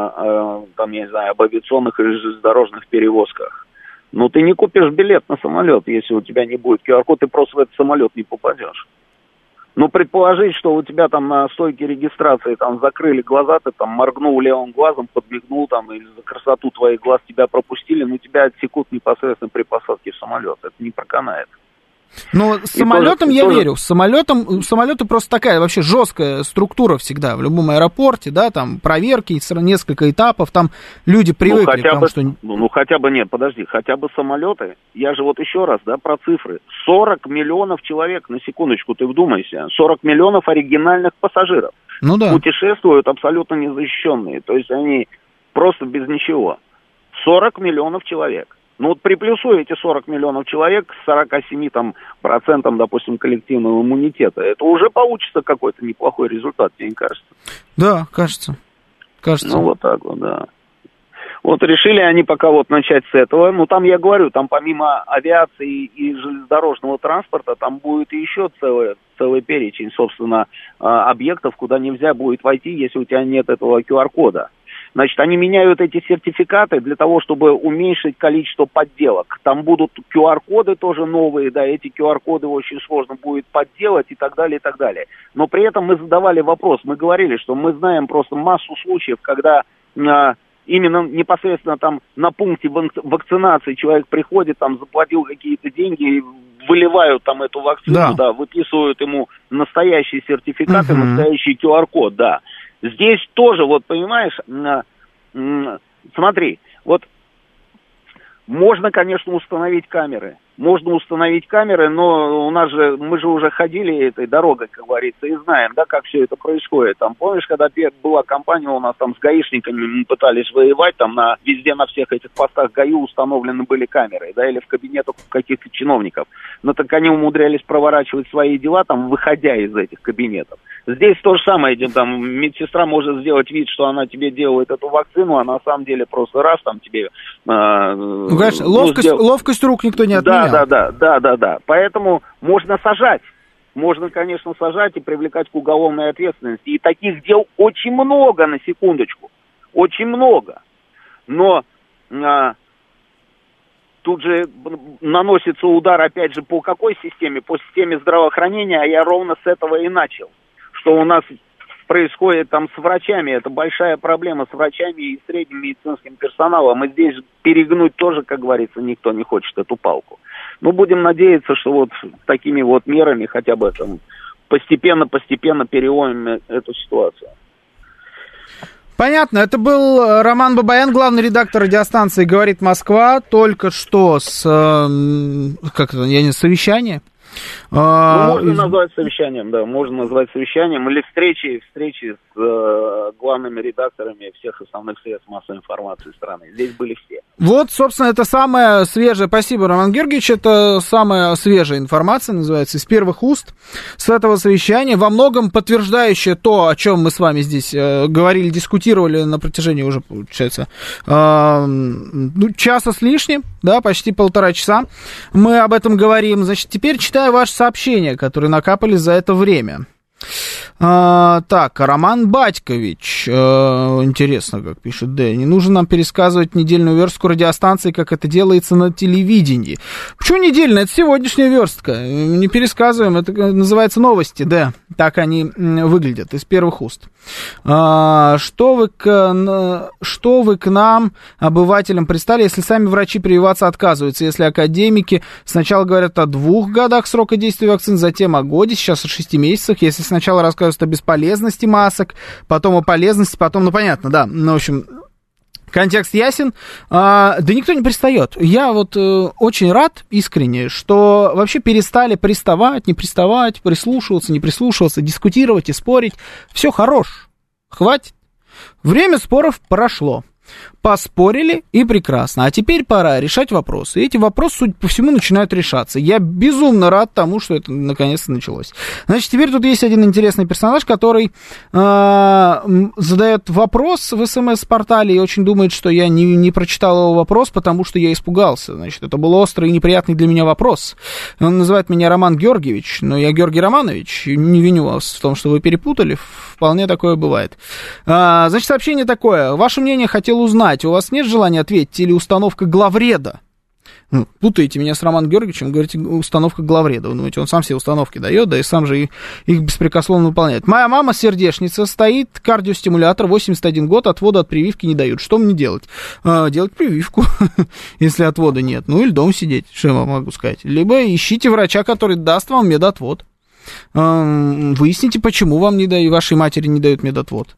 я не знаю, об авиационных или железнодорожных перевозках, ну, ты не купишь билет на самолет, если у тебя не будет QR-код, ты просто в этот самолет не попадешь. Ну, предположить, что у тебя там на стойке регистрации там закрыли глаза, ты там моргнул левым глазом, подмигнул там, или за красоту твоих глаз тебя пропустили, но тебя отсекут непосредственно при посадке в самолет. Это не проканает. Ну, с самолетом я верю. Самолеты просто такая вообще жесткая структура всегда. В любом аэропорте, да, там проверки, несколько этапов, там люди привыкли к тому, что... хотя бы самолеты. Я же вот еще раз, да, про цифры. 40 миллионов человек, на секундочку, ты вдумайся, 40 миллионов оригинальных пассажиров. Ну да. Путешествуют абсолютно незащищенные. То есть они просто без ничего. 40 миллионов человек. Ну вот приплюсуй эти 40 миллионов человек к 47%, допустим, коллективного иммунитета. Это уже получится какой-то неплохой результат, тебе не кажется? Да, кажется. Ну вот так вот, да. Вот решили они пока вот начать с этого. Ну там, я говорю, там помимо авиации и железнодорожного транспорта, там будет еще целый перечень, собственно, объектов, куда нельзя будет войти, если у тебя нет этого QR-кода. Значит, они меняют эти сертификаты для того, чтобы уменьшить количество подделок. Там будут QR-коды тоже новые, да, эти QR-коды очень сложно будет подделать и так далее, и так далее. Но при этом мы задавали вопрос, мы говорили, что мы знаем просто массу случаев, когда именно непосредственно там на пункте вакцинации человек приходит, там заплатил какие-то деньги, выливают там эту вакцину, да, выписывают ему настоящий сертификат и настоящий QR-код, да. Здесь тоже, вот понимаешь, смотри, вот можно, конечно, установить камеры, но мы же уже ходили этой дорогой, как говорится, и знаем, да, как все это происходит. Там, помнишь, когда была компания у нас там с гаишниками, мы пытались воевать, там везде на всех этих постах ГАИ установлены были камеры, да, или в кабинетах каких-то чиновников. Но так они умудрялись проворачивать свои дела, там, выходя из этих кабинетов. Здесь то же самое, там, медсестра может сделать вид, что она тебе делает эту вакцину, а на самом деле просто раз там тебе... Ну, конечно, ловкость рук никто не отменял. Да. Поэтому можно сажать. Можно, конечно, сажать и привлекать к уголовной ответственности. И таких дел очень много, на секундочку. Очень много. Но тут же наносится удар, опять же, по какой системе? По системе здравоохранения, а я ровно с этого и начал. Что у нас происходит там с врачами, это большая проблема с врачами и средним медицинским персоналом. И здесь перегнуть тоже, как говорится, никто не хочет эту палку. Ну, будем надеяться, что вот такими вот мерами хотя бы там постепенно переломим эту ситуацию. Понятно, это был Роман Бабаян, главный редактор радиостанции «Говорит Москва», только что с, совещания. Можно назвать совещанием, да, или встречи с главными редакторами всех основных средств массовой информации страны. Здесь были все. Вот, собственно, это самая свежая, спасибо, Роман Георгиевич, это самая свежая информация, называется, из первых уст с этого совещания, во многом подтверждающая то, о чем мы с вами здесь говорили, дискутировали на протяжении уже, получается, часа с лишним, да, почти 1,5 часа мы об этом говорим. Значит, теперь читаю ваши сообщения, которые накапали за это время. Так, Роман Батькович, интересно, как пишет Д, не нужно нам пересказывать недельную верстку радиостанции, как это делается на телевидении. Почему недельная? Это сегодняшняя верстка, не пересказываем, это называется новости, Д, так они выглядят из первых уст. Что вы к нам, обывателям, пристали, если сами врачи прививаться отказываются, если академики сначала говорят о 2 годах срока действия вакцин, затем о годе, сейчас о 6 месяцах, если сначала рассказывают о бесполезности масок, потом о полезности, потом, ну, понятно, да, ну, в общем, контекст ясен, да никто не пристает. Я вот очень рад искренне, что вообще перестали приставать, не приставать, прислушиваться, не прислушиваться, дискутировать и спорить. Все хорош, хватит. Время споров прошло. Поспорили, и прекрасно. А теперь пора решать вопросы. И эти вопросы, судя по всему, начинают решаться. Я безумно рад тому, что это наконец-то началось. Значит, теперь тут есть один интересный персонаж, который задает вопрос в СМС-портале и очень думает, что я не прочитал его вопрос, потому что я испугался. Значит, это был острый и неприятный для меня вопрос. Он называет меня Роман Георгиевич, но я Георгий Романович. Не виню вас в том, что вы перепутали. Вполне такое бывает. Значит, сообщение такое. Ваше мнение хотел узнать. У вас нет желания ответить или установка главреда? Путаете меня с Романом Георгиевичем, говорите, установка главреда. Вы думаете, он сам себе установки дает, да и сам же их беспрекословно выполняет. Моя мама сердечница, стоит кардиостимулятор, 81 год, отвода от прививки не дают. Что мне делать? Делать прививку, если отвода нет. Ну, или дома сидеть, что я вам могу сказать. Либо ищите врача, который даст вам медотвод. Выясните, почему вам не дают, вашей матери не дают медотвод.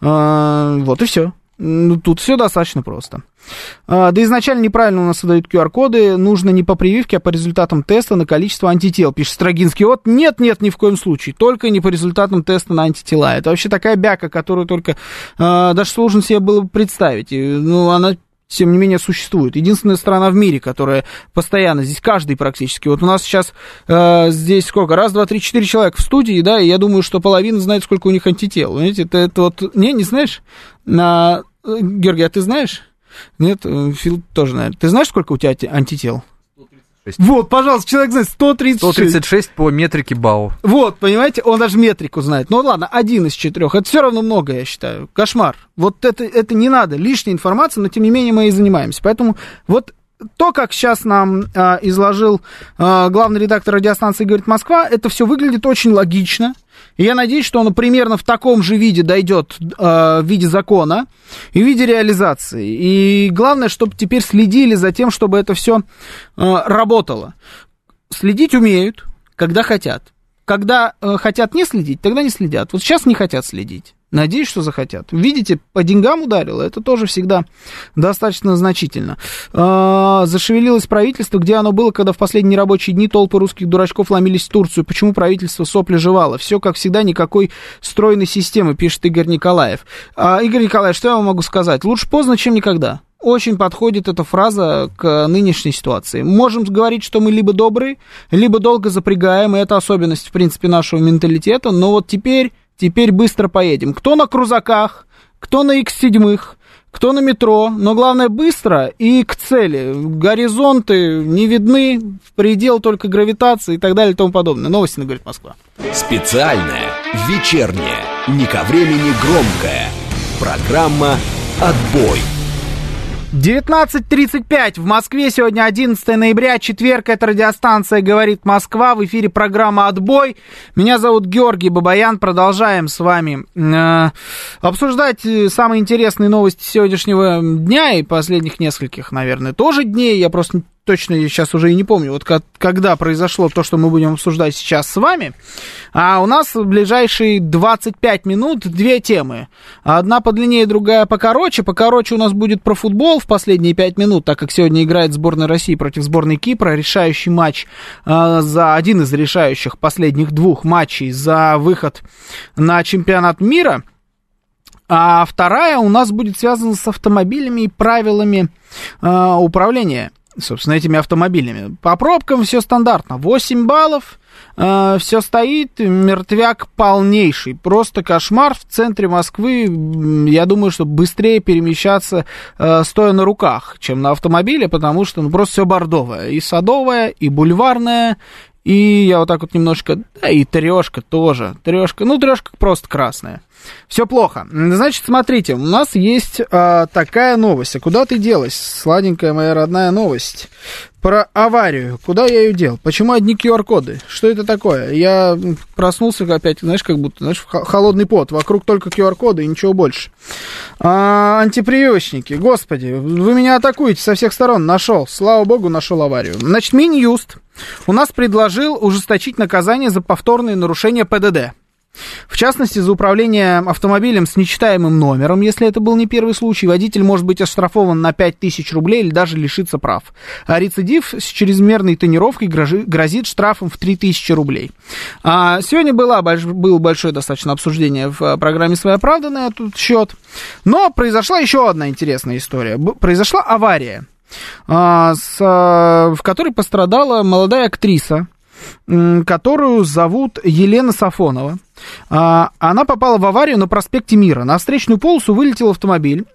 Вот и все. Ну, тут все достаточно просто. Да изначально неправильно у нас выдают QR-коды. Нужно не по прививке, а по результатам теста на количество антител, пишет Строгинский. Вот нет, ни в коем случае. Только не по результатам теста на антитела. Это вообще такая бяка, которую только даже сложно себе было бы представить. Ну, она, тем не менее, существует. Единственная страна в мире, которая постоянно, здесь каждый практически. Вот у нас сейчас здесь сколько? 1, 2, 3, 4 человека в студии, да, и я думаю, что половина знает, сколько у них антител. Понимаете, это вот... Не знаешь? Георгий, а ты знаешь? Нет, Фил тоже знает. Ты знаешь, сколько у тебя антител? 136. Вот, пожалуйста, человек знает, 136. 136 по метрике БАО. Вот, понимаете, он даже метрику знает. Ну ладно, 1 из 4. Это все равно много, я считаю. Кошмар. Вот это не надо. Лишняя информация, но тем не менее мы и занимаемся. Поэтому вот то, как сейчас нам изложил главный редактор радиостанции «Говорит Москва», это все выглядит очень логично. И я надеюсь, что оно примерно в таком же виде дойдет в виде закона и в виде реализации. И главное, чтобы теперь следили за тем, чтобы это все работало. Следить умеют, когда хотят. Когда хотят не следить, тогда не следят. Вот сейчас не хотят следить. Надеюсь, что захотят. Видите, по деньгам ударило. Это тоже всегда достаточно значительно. Зашевелилось правительство. Где оно было, когда в последние рабочие дни толпы русских дурачков ломились в Турцию? Почему правительство сопли жевало? Все, как всегда, никакой стройной системы, пишет Игорь Николаев. Игорь Николаевич, что я вам могу сказать? Лучше поздно, чем никогда. Очень подходит эта фраза к нынешней ситуации. Можем говорить, что мы либо добрые, либо долго запрягаем, и это особенность, в принципе, нашего менталитета, но вот теперь быстро поедем. Кто на крузаках, кто на X7, кто на метро, но главное быстро и к цели. Горизонты не видны, в предел только гравитации и так далее и тому подобное. Новости на «Говорит Москва». Специальная, вечерняя, не ко времени громкая программа «Отбой». 19:35 в Москве, сегодня 11 ноября, четверг, это радиостанция «Говорит Москва», в эфире программа «Отбой». Меня зовут Георгий Бабаян, продолжаем с вами обсуждать самые интересные новости сегодняшнего дня и последних нескольких, наверное, тоже дней. Я просто точно сейчас уже и не помню, вот когда произошло то, что мы будем обсуждать сейчас с вами. А у нас в ближайшие 25 минут две темы. Одна подлиннее, другая покороче. Покороче у нас будет про футбол в последние 5 минут, так как сегодня играет сборная России против сборной Кипра. Решающий матч, за один из решающих последних двух матчей за выход на чемпионат мира. А вторая у нас будет связана с автомобилями и правилами управления, собственно, этими автомобилями. По пробкам все стандартно. 8 баллов, все стоит, мертвяк полнейший. Просто кошмар в центре Москвы. Я думаю, что быстрее перемещаться стоя на руках, чем на автомобиле, потому что просто все бордовое. И садовое, и бульварное, и я вот так вот немножко... Да, и трешка тоже. Трешка просто красная. Все плохо. Значит, смотрите, у нас есть такая новость. А куда ты делась, сладенькая моя родная новость? Про аварию. Куда я ее дел? Почему одни QR-коды? Что это такое? Я проснулся опять, знаешь, как будто, холодный пот. Вокруг только QR-коды и ничего больше. Антипрививочники. Господи, вы меня атакуете со всех сторон. Нашел. Слава богу, нашел аварию. Значит, Минюст у нас предложил ужесточить наказание за повторные нарушения ПДД. В частности, за управление автомобилем с нечитаемым номером, если это был не первый случай, водитель может быть оштрафован на 5000 рублей или даже лишиться прав. А рецидив с чрезмерной тонировкой грозит штрафом в 3000 рублей. Сегодня было большое достаточно обсуждение в программе «Своя правда» на этот счет. Но произошла еще одна интересная история. Произошла авария, в которой пострадала молодая актриса, которую зовут Елена Сафонова. Она попала в аварию на проспекте Мира. На встречную полосу вылетел автомобиль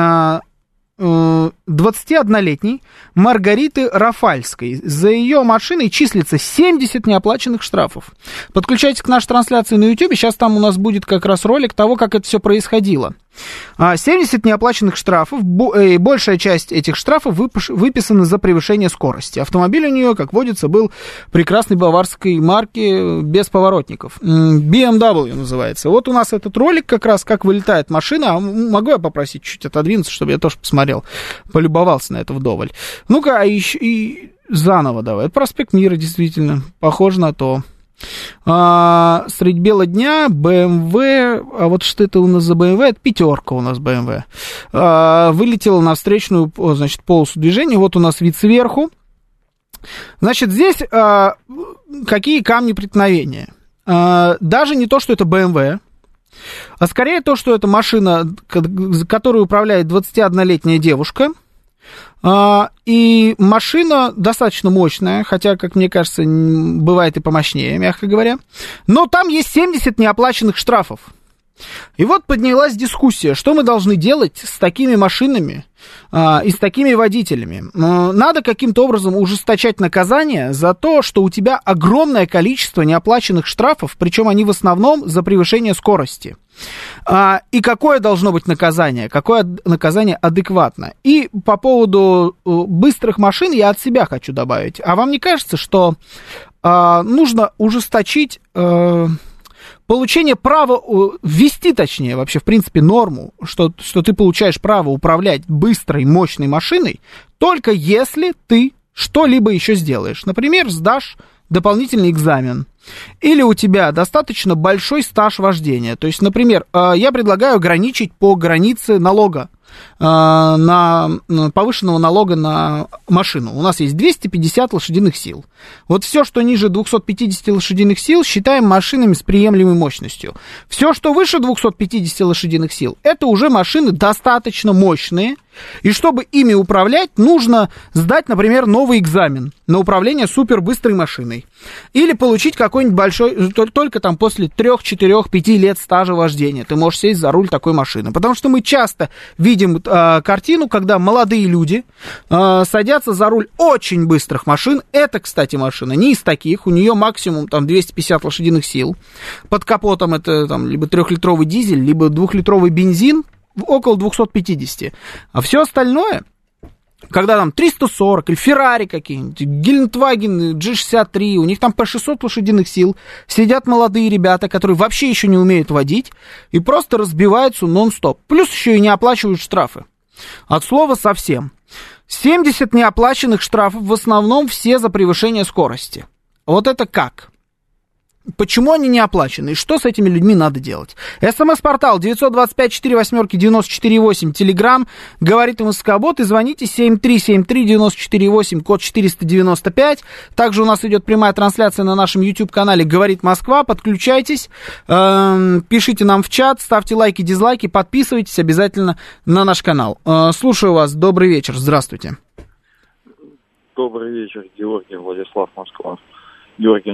21-летней Маргариты Рафальской. За ее машиной числится 70 неоплаченных штрафов. Подключайтесь к нашей трансляции на YouTube. Сейчас там у нас будет как раз ролик того, как это все происходило. 70 неоплаченных штрафов. Большая часть этих штрафов выписаны за превышение скорости. Автомобиль у нее, как водится, был прекрасной баварской марки без поворотников. BMW называется. Вот у нас этот ролик как раз, как вылетает машина. Могу я попросить чуть отодвинуться, чтобы я тоже посмотрел, полюбовался на это вдоволь. Ну-ка, и заново давай. Это проспект Мира, действительно. Похоже на то. Средь бела дня BMW, а вот что это у нас за BMW? Это пятерка у нас BMW. Вылетела на встречную, значит, полосу движения. Вот у нас вид сверху. Значит, здесь какие камни преткновения? Даже не то, что это BMW, а скорее то, что это машина, которой управляет 21-летняя девушка. И машина достаточно мощная, хотя, как мне кажется, бывает и помощнее, мягко говоря. Но там есть 70 неоплаченных штрафов. И вот поднялась дискуссия, что мы должны делать с такими машинами и с такими водителями. Надо каким-то образом ужесточать наказание за то, что у тебя огромное количество неоплаченных штрафов, причем они в основном за превышение скорости. И какое должно быть наказание? Какое наказание адекватно? И по поводу быстрых машин я от себя хочу добавить. А вам не кажется, что нужно ужесточить получение права, ввести, точнее, вообще, в принципе, норму, что ты получаешь право управлять быстрой, мощной машиной, только если ты что-либо еще сделаешь. Например, сдашь дополнительный экзамен. Или у тебя достаточно большой стаж вождения. То есть, например, я предлагаю ограничить по границе налога, повышенного налога на машину. У нас есть 250 лошадиных сил. Вот все, что ниже 250 лошадиных сил, считаем машинами с приемлемой мощностью. Все, что выше 250 лошадиных сил, это уже машины достаточно мощные. И чтобы ими управлять, нужно сдать, например, новый экзамен на управление супербыстрой машиной. Или получить какой-нибудь большой, только там после 3, 4, 5 лет стажа вождения ты можешь сесть за руль такой машины. Потому что мы часто видим картину, когда молодые люди садятся за руль очень быстрых машин. Это, кстати, машина не из таких, у нее максимум там 250 лошадиных сил. Под капотом это там либо 3-литровый дизель, либо 2-литровый бензин, около 250. А все остальное, когда там 340 или Феррари какие-нибудь, Гелендваген, G63, у них там по 600 лошадиных сил, сидят молодые ребята, которые вообще еще не умеют водить и просто разбиваются нон-стоп. Плюс еще и не оплачивают штрафы. От слова совсем. 70 неоплаченных штрафов, в основном все за превышение скорости. Вот это как? Почему они не оплачены? И что с этими людьми надо делать? СМС-портал 925-48-94-8. Телеграм, говорит МСК-бот. И звоните 7373-94-8, код 495. Также у нас идет прямая трансляция на нашем YouTube-канале «Говорит Москва». Подключайтесь, пишите нам в чат, ставьте лайки, дизлайки, подписывайтесь обязательно на наш канал. Слушаю вас. Добрый вечер. Здравствуйте. Добрый вечер, Георгий, Владислав, Москва. Георгий,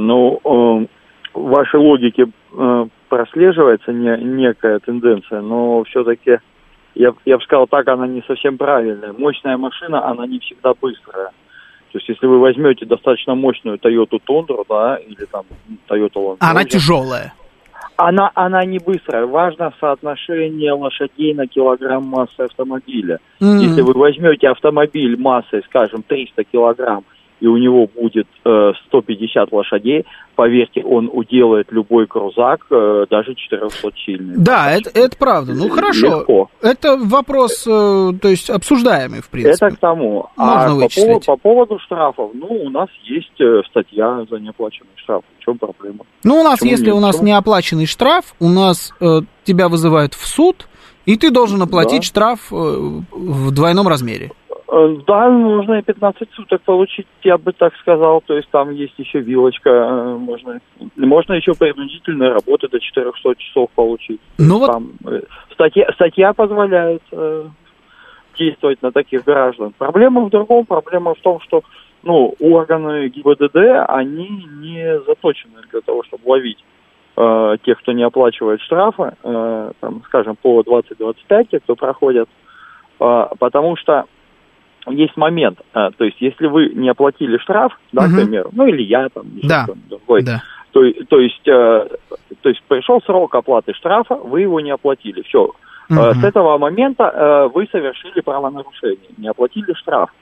в вашей логике прослеживается некая тенденция, но все-таки, я бы сказал так, она не совсем правильная. Мощная машина, она не всегда быстрая. То есть, если вы возьмете достаточно мощную Toyota Tundra, да, или там Toyota Land Cruiser, она тяжелая. Она не быстрая. Важно соотношение лошадей на килограмм массы автомобиля. Если вы возьмете автомобиль массой, скажем, 300 килограмм, и у него будет 150 лошадей, поверьте, он уделает любой крузак, даже 400-сильный. Да, это правда. Ну, хорошо. Легко. Это вопрос, то есть, обсуждаемый, в принципе. Это к тому. Можно по поводу штрафов, у нас есть статья за неоплаченный штраф. В чем проблема? У нас, если у нас неоплаченный штраф, у нас тебя вызывают в суд, и ты должен оплатить штраф в двойном размере. Да, можно и 15 суток получить, я бы так сказал. То есть там есть еще вилочка, можно еще принудительные работы до 400 часов получить. Там, статья позволяет действовать на таких граждан. Проблема в другом. Проблема в том, что органы ГИБДД, они не заточены для того, чтобы ловить тех, кто не оплачивает штрафы, скажем, по 20-25, те, кто проходят, потому что есть момент, то есть если вы не оплатили штраф, к примеру, или я там, кто-нибудь другой, то есть пришел срок оплаты штрафа, вы его не оплатили, все. С этого момента вы совершили правонарушение, не оплатили штраф.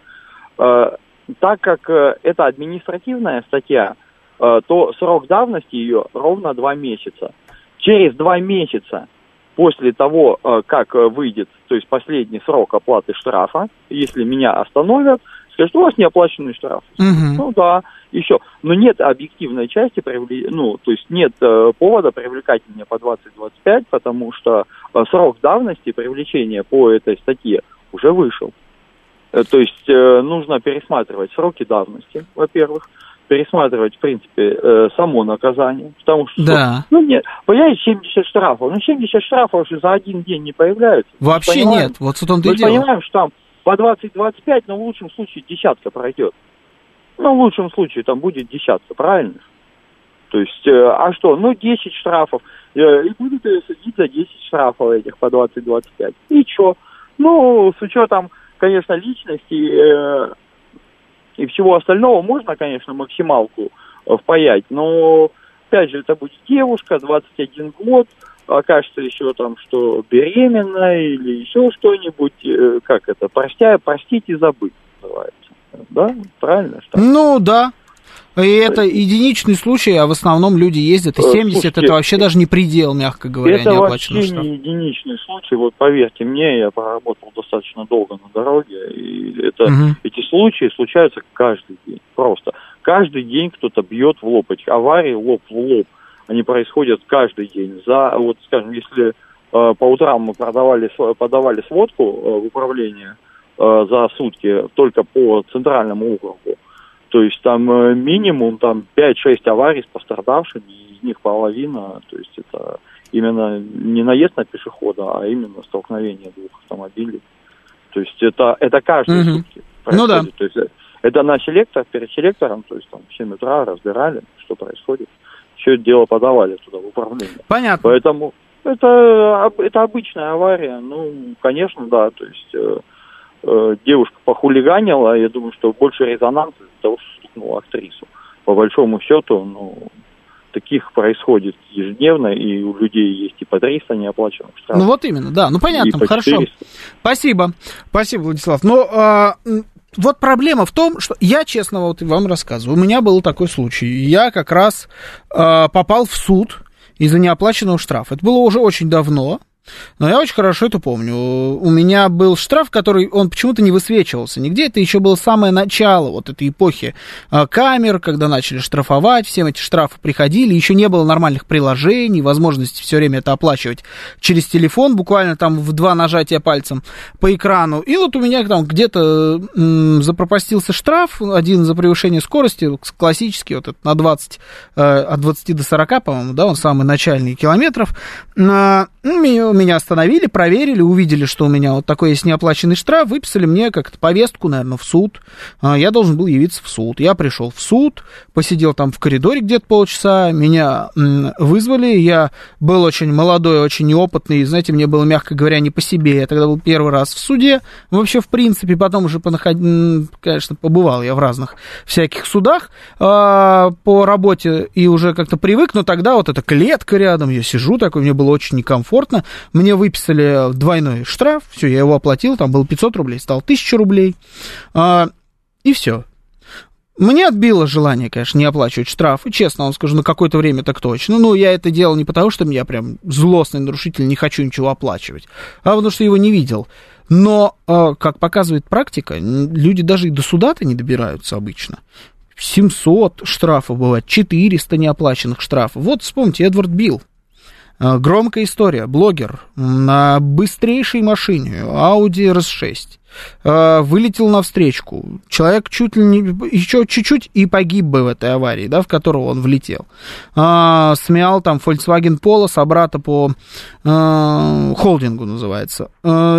Так как это административная статья, то срок давности ее ровно 2 месяца. Через 2 месяца после того, как выйдет, то есть последний срок оплаты штрафа, если меня остановят, скажут, у вас неоплаченный штраф. Еще. Но нет объективной части, то есть нет повода привлекать меня по 20-25, потому что срок давности привлечения по этой статье уже вышел. То есть нужно пересматривать сроки давности, во-первых, пересматривать, в принципе, само наказание, потому что, появляется 70 штрафов, 70 штрафов уже за один день не появляются. Вообще нет, вот в том-то и дело. Мы понимаем, что там по 20-25, но в лучшем случае десятка пройдет. В лучшем случае там будет десятка, правильно? То есть, 10 штрафов, и будут ее судить за 10 штрафов этих по 20-25. И что? С учетом, конечно, личности и всего остального можно, конечно, максималку впаять, но, опять же, это будет девушка, 21 год, окажется еще там, что беременная или еще что-нибудь, простить и забыть называется. Да? Правильно? Что? Да. И это единичный случай, а в основном люди ездят, и 70 слушайте, это вообще даже не предел, мягко говоря, это вообще не единичный случай, вот поверьте мне, я проработал достаточно долго на дороге, и эти случаи случаются каждый день, просто. Каждый день кто-то бьет в лоб, эти аварии лоб в лоб, они происходят каждый день. Скажем, если по утрам мы подавали сводку в управление за сутки только по центральному округу, то есть там минимум 5-6 аварий с пострадавшими, из них половина, то есть это именно не наезд на пешехода, а именно столкновение двух автомобилей. То есть это каждые сутки происходит. То есть это на селектор, перед селектором, то есть там в 7 утра разбирали, что происходит. Все это дело подавали туда в управление. Понятно. Поэтому это обычная авария, конечно, да, то есть девушка похулиганила, я думаю, что больше резонанс из-за того, что стукнула актрису. По большому счету, таких происходит ежедневно, и у людей есть и по 300 неоплаченных штрафов. Вот именно, да, понятно, хорошо. Спасибо, Владислав. Вот проблема в том, что я, честно, вам рассказываю, у меня был такой случай. Я как раз попал в суд из-за неоплаченного штрафа. Это было уже очень давно. Но я очень хорошо это помню. У меня был штраф, который, он почему-то не высвечивался нигде. Это еще было самое начало вот этой эпохи камер, когда начали штрафовать, всем эти штрафы приходили, еще не было нормальных приложений, возможности все время это оплачивать через телефон, буквально там в 2 нажатия пальцем по экрану. И вот у меня там где-то запропастился штраф, один за превышение скорости, классический, вот этот на 20, от 20 до 40, по-моему, да, он самый начальный километров. Меня остановили, проверили, увидели, что у меня вот такой есть неоплаченный штраф, выписали мне как-то повестку, наверное, в суд. Я должен был явиться в суд. Я пришел в суд, посидел там в коридоре где-то полчаса, меня вызвали, я был очень молодой, очень неопытный, знаете, мне было, мягко говоря, не по себе. Я тогда был первый раз в суде, вообще, в принципе, потом уже, конечно, побывал я в разных всяких судах по работе и уже как-то привык, но тогда вот эта клетка рядом, я сижу такой, мне было очень некомфортно. Мне выписали двойной штраф, все, я его оплатил, там было 500 рублей, стало 1000 рублей, и все. Мне отбило желание, конечно, не оплачивать штрафы, честно вам скажу, на какое-то время так точно. Но я это делал не потому, что я прям злостный нарушитель, не хочу ничего оплачивать, а потому что его не видел. Но, как показывает практика, люди даже и до суда-то не добираются обычно. 700 штрафов бывает, 400 неоплаченных штрафов. Вот вспомните, Эдвард Билл. Громкая история. Блогер на быстрейшей машине Audi RS6 вылетел навстречку. Человек чуть ли не, еще чуть-чуть и погиб бы в этой аварии, да, в которую он влетел. Смял там Volkswagen Polo, собрата по холдингу называется.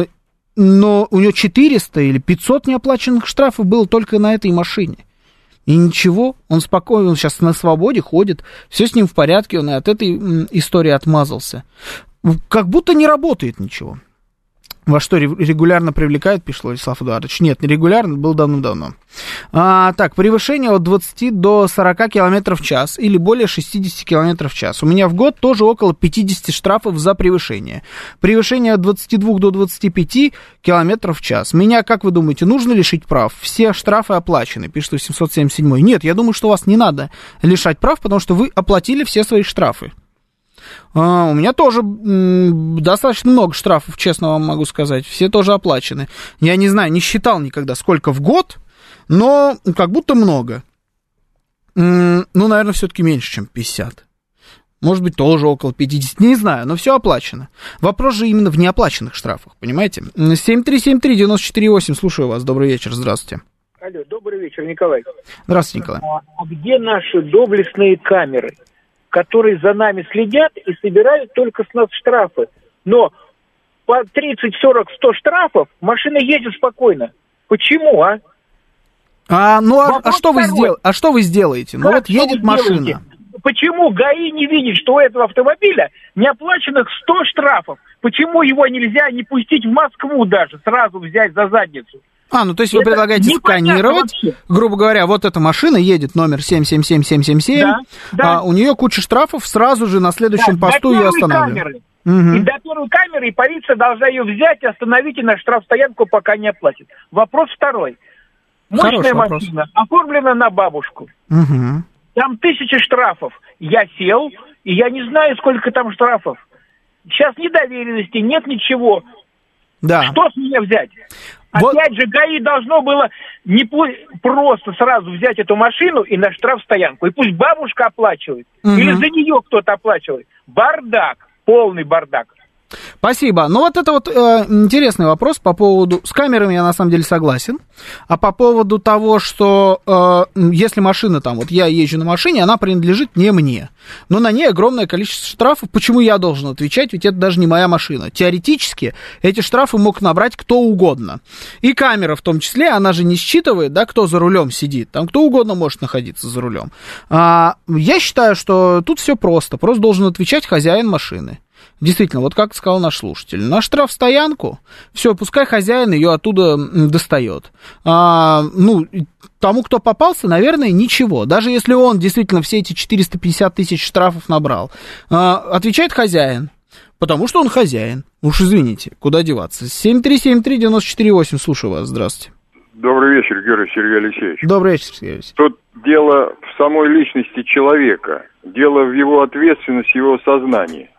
Но у него 400 или 500 неоплаченных штрафов было только на этой машине. И ничего, он спокойно, он сейчас на свободе ходит, все с ним в порядке, он и от этой истории отмазался. Как будто не работает ничего. Во что регулярно привлекают, пишет Владислав Эдуардович. Нет, не регулярно, было давно-давно. Так, превышение от 20 до 40 км в час или более 60 км в час. У меня в год тоже около 50 штрафов за превышение. Превышение от 22 до 25 км в час. Меня, как вы думаете, нужно лишить прав? Все штрафы оплачены, пишет 877. Нет, я думаю, что вас не надо лишать прав, потому что вы оплатили все свои штрафы. У меня тоже достаточно много штрафов, честно вам могу сказать. Все тоже оплачены. Я не знаю, не считал никогда, сколько в год, но как будто много. Ну, наверное, все-таки меньше, чем 50. Может быть, тоже около 50. Не знаю, но все оплачено. Вопрос же именно в неоплаченных штрафах, понимаете? 7373-94-8, слушаю вас. Добрый вечер, здравствуйте. Алло, добрый вечер, Николай. Здравствуйте, Николай. А где наши доблестные камеры, которые за нами следят и собирают только с нас штрафы? Но по 30, 40, 100 штрафов машина едет спокойно. Почему, а? Что вы сделаете? Ну вот едет машина. Почему ГАИ не видит, что у этого автомобиля неоплаченных 100 штрафов? Почему его нельзя не пустить в Москву даже, сразу взять за задницу? Ну то есть вы предлагаете сканировать, грубо говоря, вот эта машина едет, номер 777777, да. У нее куча штрафов, сразу же на следующем посту ее останавливают. И до первой камеры, и полиция должна ее взять и остановить и на штрафстоянку, пока не оплатит. Вопрос второй. Мощная машина, оформлена на бабушку. Там 1000 штрафов. Я сел, и я не знаю, сколько там штрафов. Сейчас ни доверенности, нет ничего. Да. Что с меня взять? Опять же, ГАИ должно было не просто сразу взять эту машину и на штрафстоянку. И пусть бабушка оплачивает. Или за нее кто-то оплачивает. Бардак. Полный бардак. Спасибо. Ну, вот это вот интересный вопрос по поводу... С камерами я, на самом деле, согласен. А по поводу того, что если машина там... Вот я езжу на машине, она принадлежит не мне. Но на ней огромное количество штрафов. Почему я должен отвечать? Ведь это даже не моя машина. Теоретически эти штрафы мог набрать кто угодно. И камера в том числе, она же не считывает, да, кто за рулем сидит. Там кто угодно может находиться за рулем. Я считаю, что тут все просто. Просто должен отвечать хозяин машины. Действительно, вот как сказал наш слушатель, на штрафстоянку, все, пускай хозяин ее оттуда достает. Тому, кто попался, наверное, ничего. Даже если он действительно все эти 450 тысяч штрафов набрал, отвечает хозяин, потому что он хозяин. Уж извините, куда деваться. 7373948, слушаю вас, здравствуйте. Добрый вечер, Георгий Сергей Алексеевич. Добрый вечер, Сергей Алексеевич. Тут дело в самой личности человека, дело в его ответственности, в его сознании.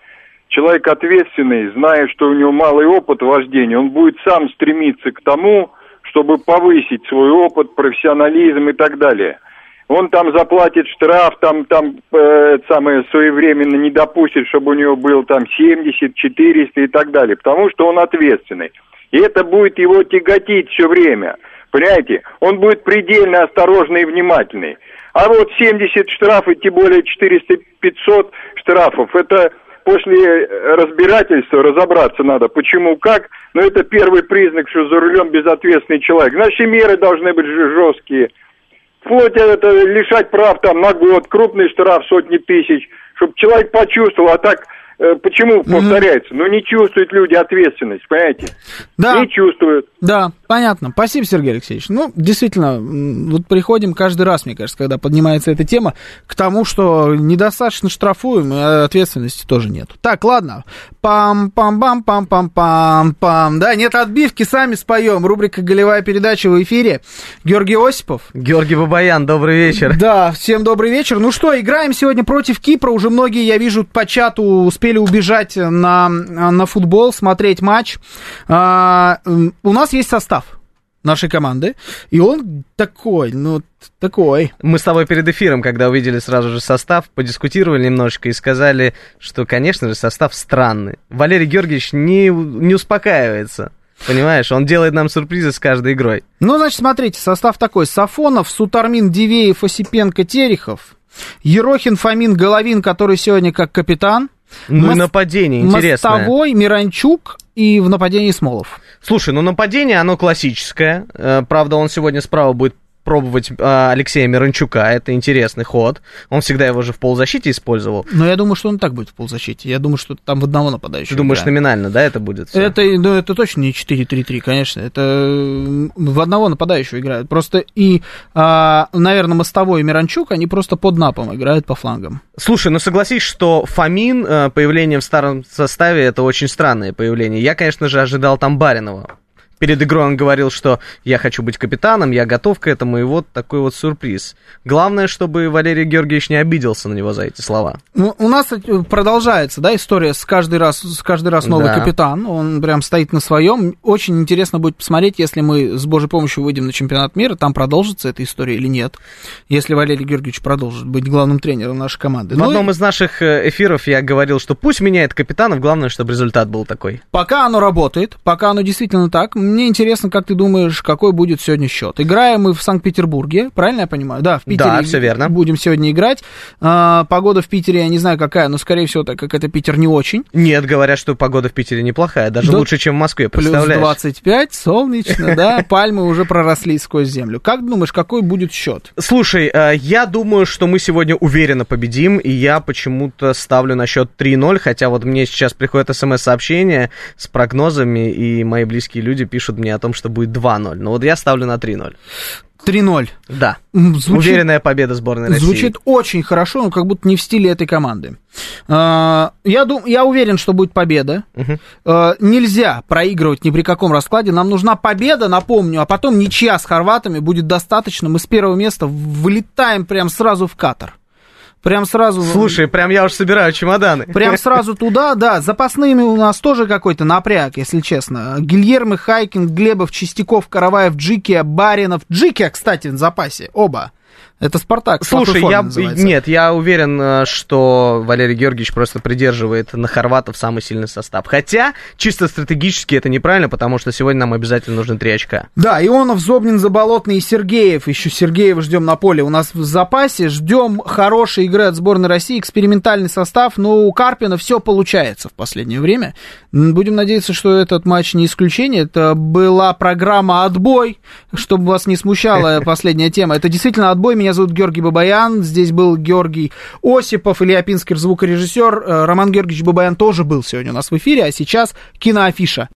человек ответственный, зная, что у него малый опыт вождения, он будет сам стремиться к тому, чтобы повысить свой опыт, профессионализм и так далее. Он там заплатит штраф, там самое своевременно не допустит, чтобы у него был там 70, 400 и так далее, потому что он ответственный. И это будет его тяготить все время, понимаете? Он будет предельно осторожный и внимательный. А вот 70 штрафов, тем более 400-500 штрафов, это после разбирательства разобраться надо, почему, как. Но это первый признак, что за рулем безответственный человек. Значит, меры должны быть жесткие. Вплоть это лишать прав там на год, крупный штраф сотни тысяч, чтобы человек почувствовал, а так... Почему повторяется? Ну, не чувствуют люди ответственность, понимаете? Да. Не чувствуют. Да, понятно. Спасибо, Сергей Алексеевич. Ну, действительно, вот приходим каждый раз, мне кажется, когда поднимается эта тема, к тому, что недостаточно штрафуем, и ответственности тоже нет. Так, ладно. Пам-пам-пам-пам-пам-пам. Да, нет отбивки, сами споем. Рубрика «Голевая передача» в эфире. Георгий Осипов. Георгий Бабаян, добрый вечер. Да, всем добрый вечер. Ну что, играем сегодня против Кипра. Уже многие, я вижу, по чату успели убежать на футбол, смотреть матч. У нас есть состав нашей команды, и он такой. Мы с тобой перед эфиром, когда увидели сразу же состав, подискутировали немножечко и сказали, что, конечно же, состав странный. Валерий Георгиевич не успокаивается. Понимаешь, он делает нам сюрпризы с каждой игрой. Ну, значит, смотрите, состав такой. Сафонов, Сутармин, Дивеев, Осипенко, Терехов, Ерохин, Фомин, Головин, который сегодня как капитан. Ну и нападение интересное. Мостовой, Миранчук и в нападении Смолов. Слушай, ну нападение, оно классическое. Правда, он сегодня справа будет пробовать Алексея Миранчука. Это интересный ход. Он всегда его же в полузащите использовал. Но я думаю, что он так будет в полузащите. Я думаю, что там в одного нападающего. Ты думаешь, номинально, да, это будет? Это точно не 4-3-3, конечно. Это в одного нападающего играют. Просто и, наверное, Мостовой и Миранчук, они просто под напом играют по флангам. Слушай, ну согласись, что Фомин, появление в старом составе, это очень странное появление. Я, конечно же, ожидал там Баринова. Перед игрой он говорил, что я хочу быть капитаном, я готов к этому, и вот такой вот сюрприз. Главное, чтобы Валерий Георгиевич не обиделся на него за эти слова. Ну, у нас продолжается, да, история с каждый раз новый капитан, он прям стоит на своем. Очень интересно будет посмотреть, если мы с Божьей помощью выйдем на чемпионат мира, там продолжится эта история или нет, если Валерий Георгиевич продолжит быть главным тренером нашей команды. В одном из наших эфиров я говорил, что пусть меняет капитанов, главное, чтобы результат был такой. Пока оно работает, пока оно действительно так. Мне интересно, как ты думаешь, какой будет сегодня счет? Играем мы в Санкт-Петербурге, правильно я понимаю? Да, в Питере. Да, все верно. Будем сегодня играть. Погода в Питере, я не знаю какая, но, скорее всего, так как это Питер не очень. Нет, говорят, что погода в Питере неплохая, даже лучше, чем в Москве, представляешь? Плюс 25, солнечно, да, пальмы уже проросли сквозь землю. Как думаешь, какой будет счет? Слушай, я думаю, что мы сегодня уверенно победим, и я почему-то ставлю на счет 3-0, хотя вот мне сейчас приходит смс-сообщение с прогнозами, и мои близкие люди пишут мне о том, что будет 2-0. Но вот я ставлю на 3-0. 3-0. Да. Уверенная победа сборной России. Звучит очень хорошо, но как будто не в стиле этой команды. Я уверен, что будет победа. Нельзя проигрывать ни при каком раскладе. Нам нужна победа, напомню, а потом ничья с хорватами будет достаточно. Мы с первого места вылетаем прям сразу в Катар. Прям сразу... Слушай, прям я уж собираю чемоданы. Прям сразу туда, да. Запасными у нас тоже какой-то напряг, если честно. Гильермо, Хайкин, Глебов, Чистяков, Караваев, Джикия, Баринов. Джикия, кстати, в запасе. Оба. Это Спартак. Слушай, я уверен, что Валерий Георгиевич просто придерживает на хорватов самый сильный состав. Хотя, чисто стратегически это неправильно, потому что сегодня нам обязательно нужны 3 очка. Да, Ионов, Зобнин, Заболотный и Сергеев. Еще Сергеева ждем на поле. У нас в запасе. Ждем хорошей игры от сборной России. Экспериментальный состав. Но у Карпина все получается в последнее время. Будем надеяться, что этот матч не исключение. Это была программа «Отбой», чтобы вас не смущала последняя тема. Это действительно отбой. Меня зовут Георгий Бабаян, здесь был Георгий Осипов, Илья Пинскер, звукорежиссер. Роман Георгиевич Бабаян тоже был сегодня у нас в эфире, а сейчас киноафиша.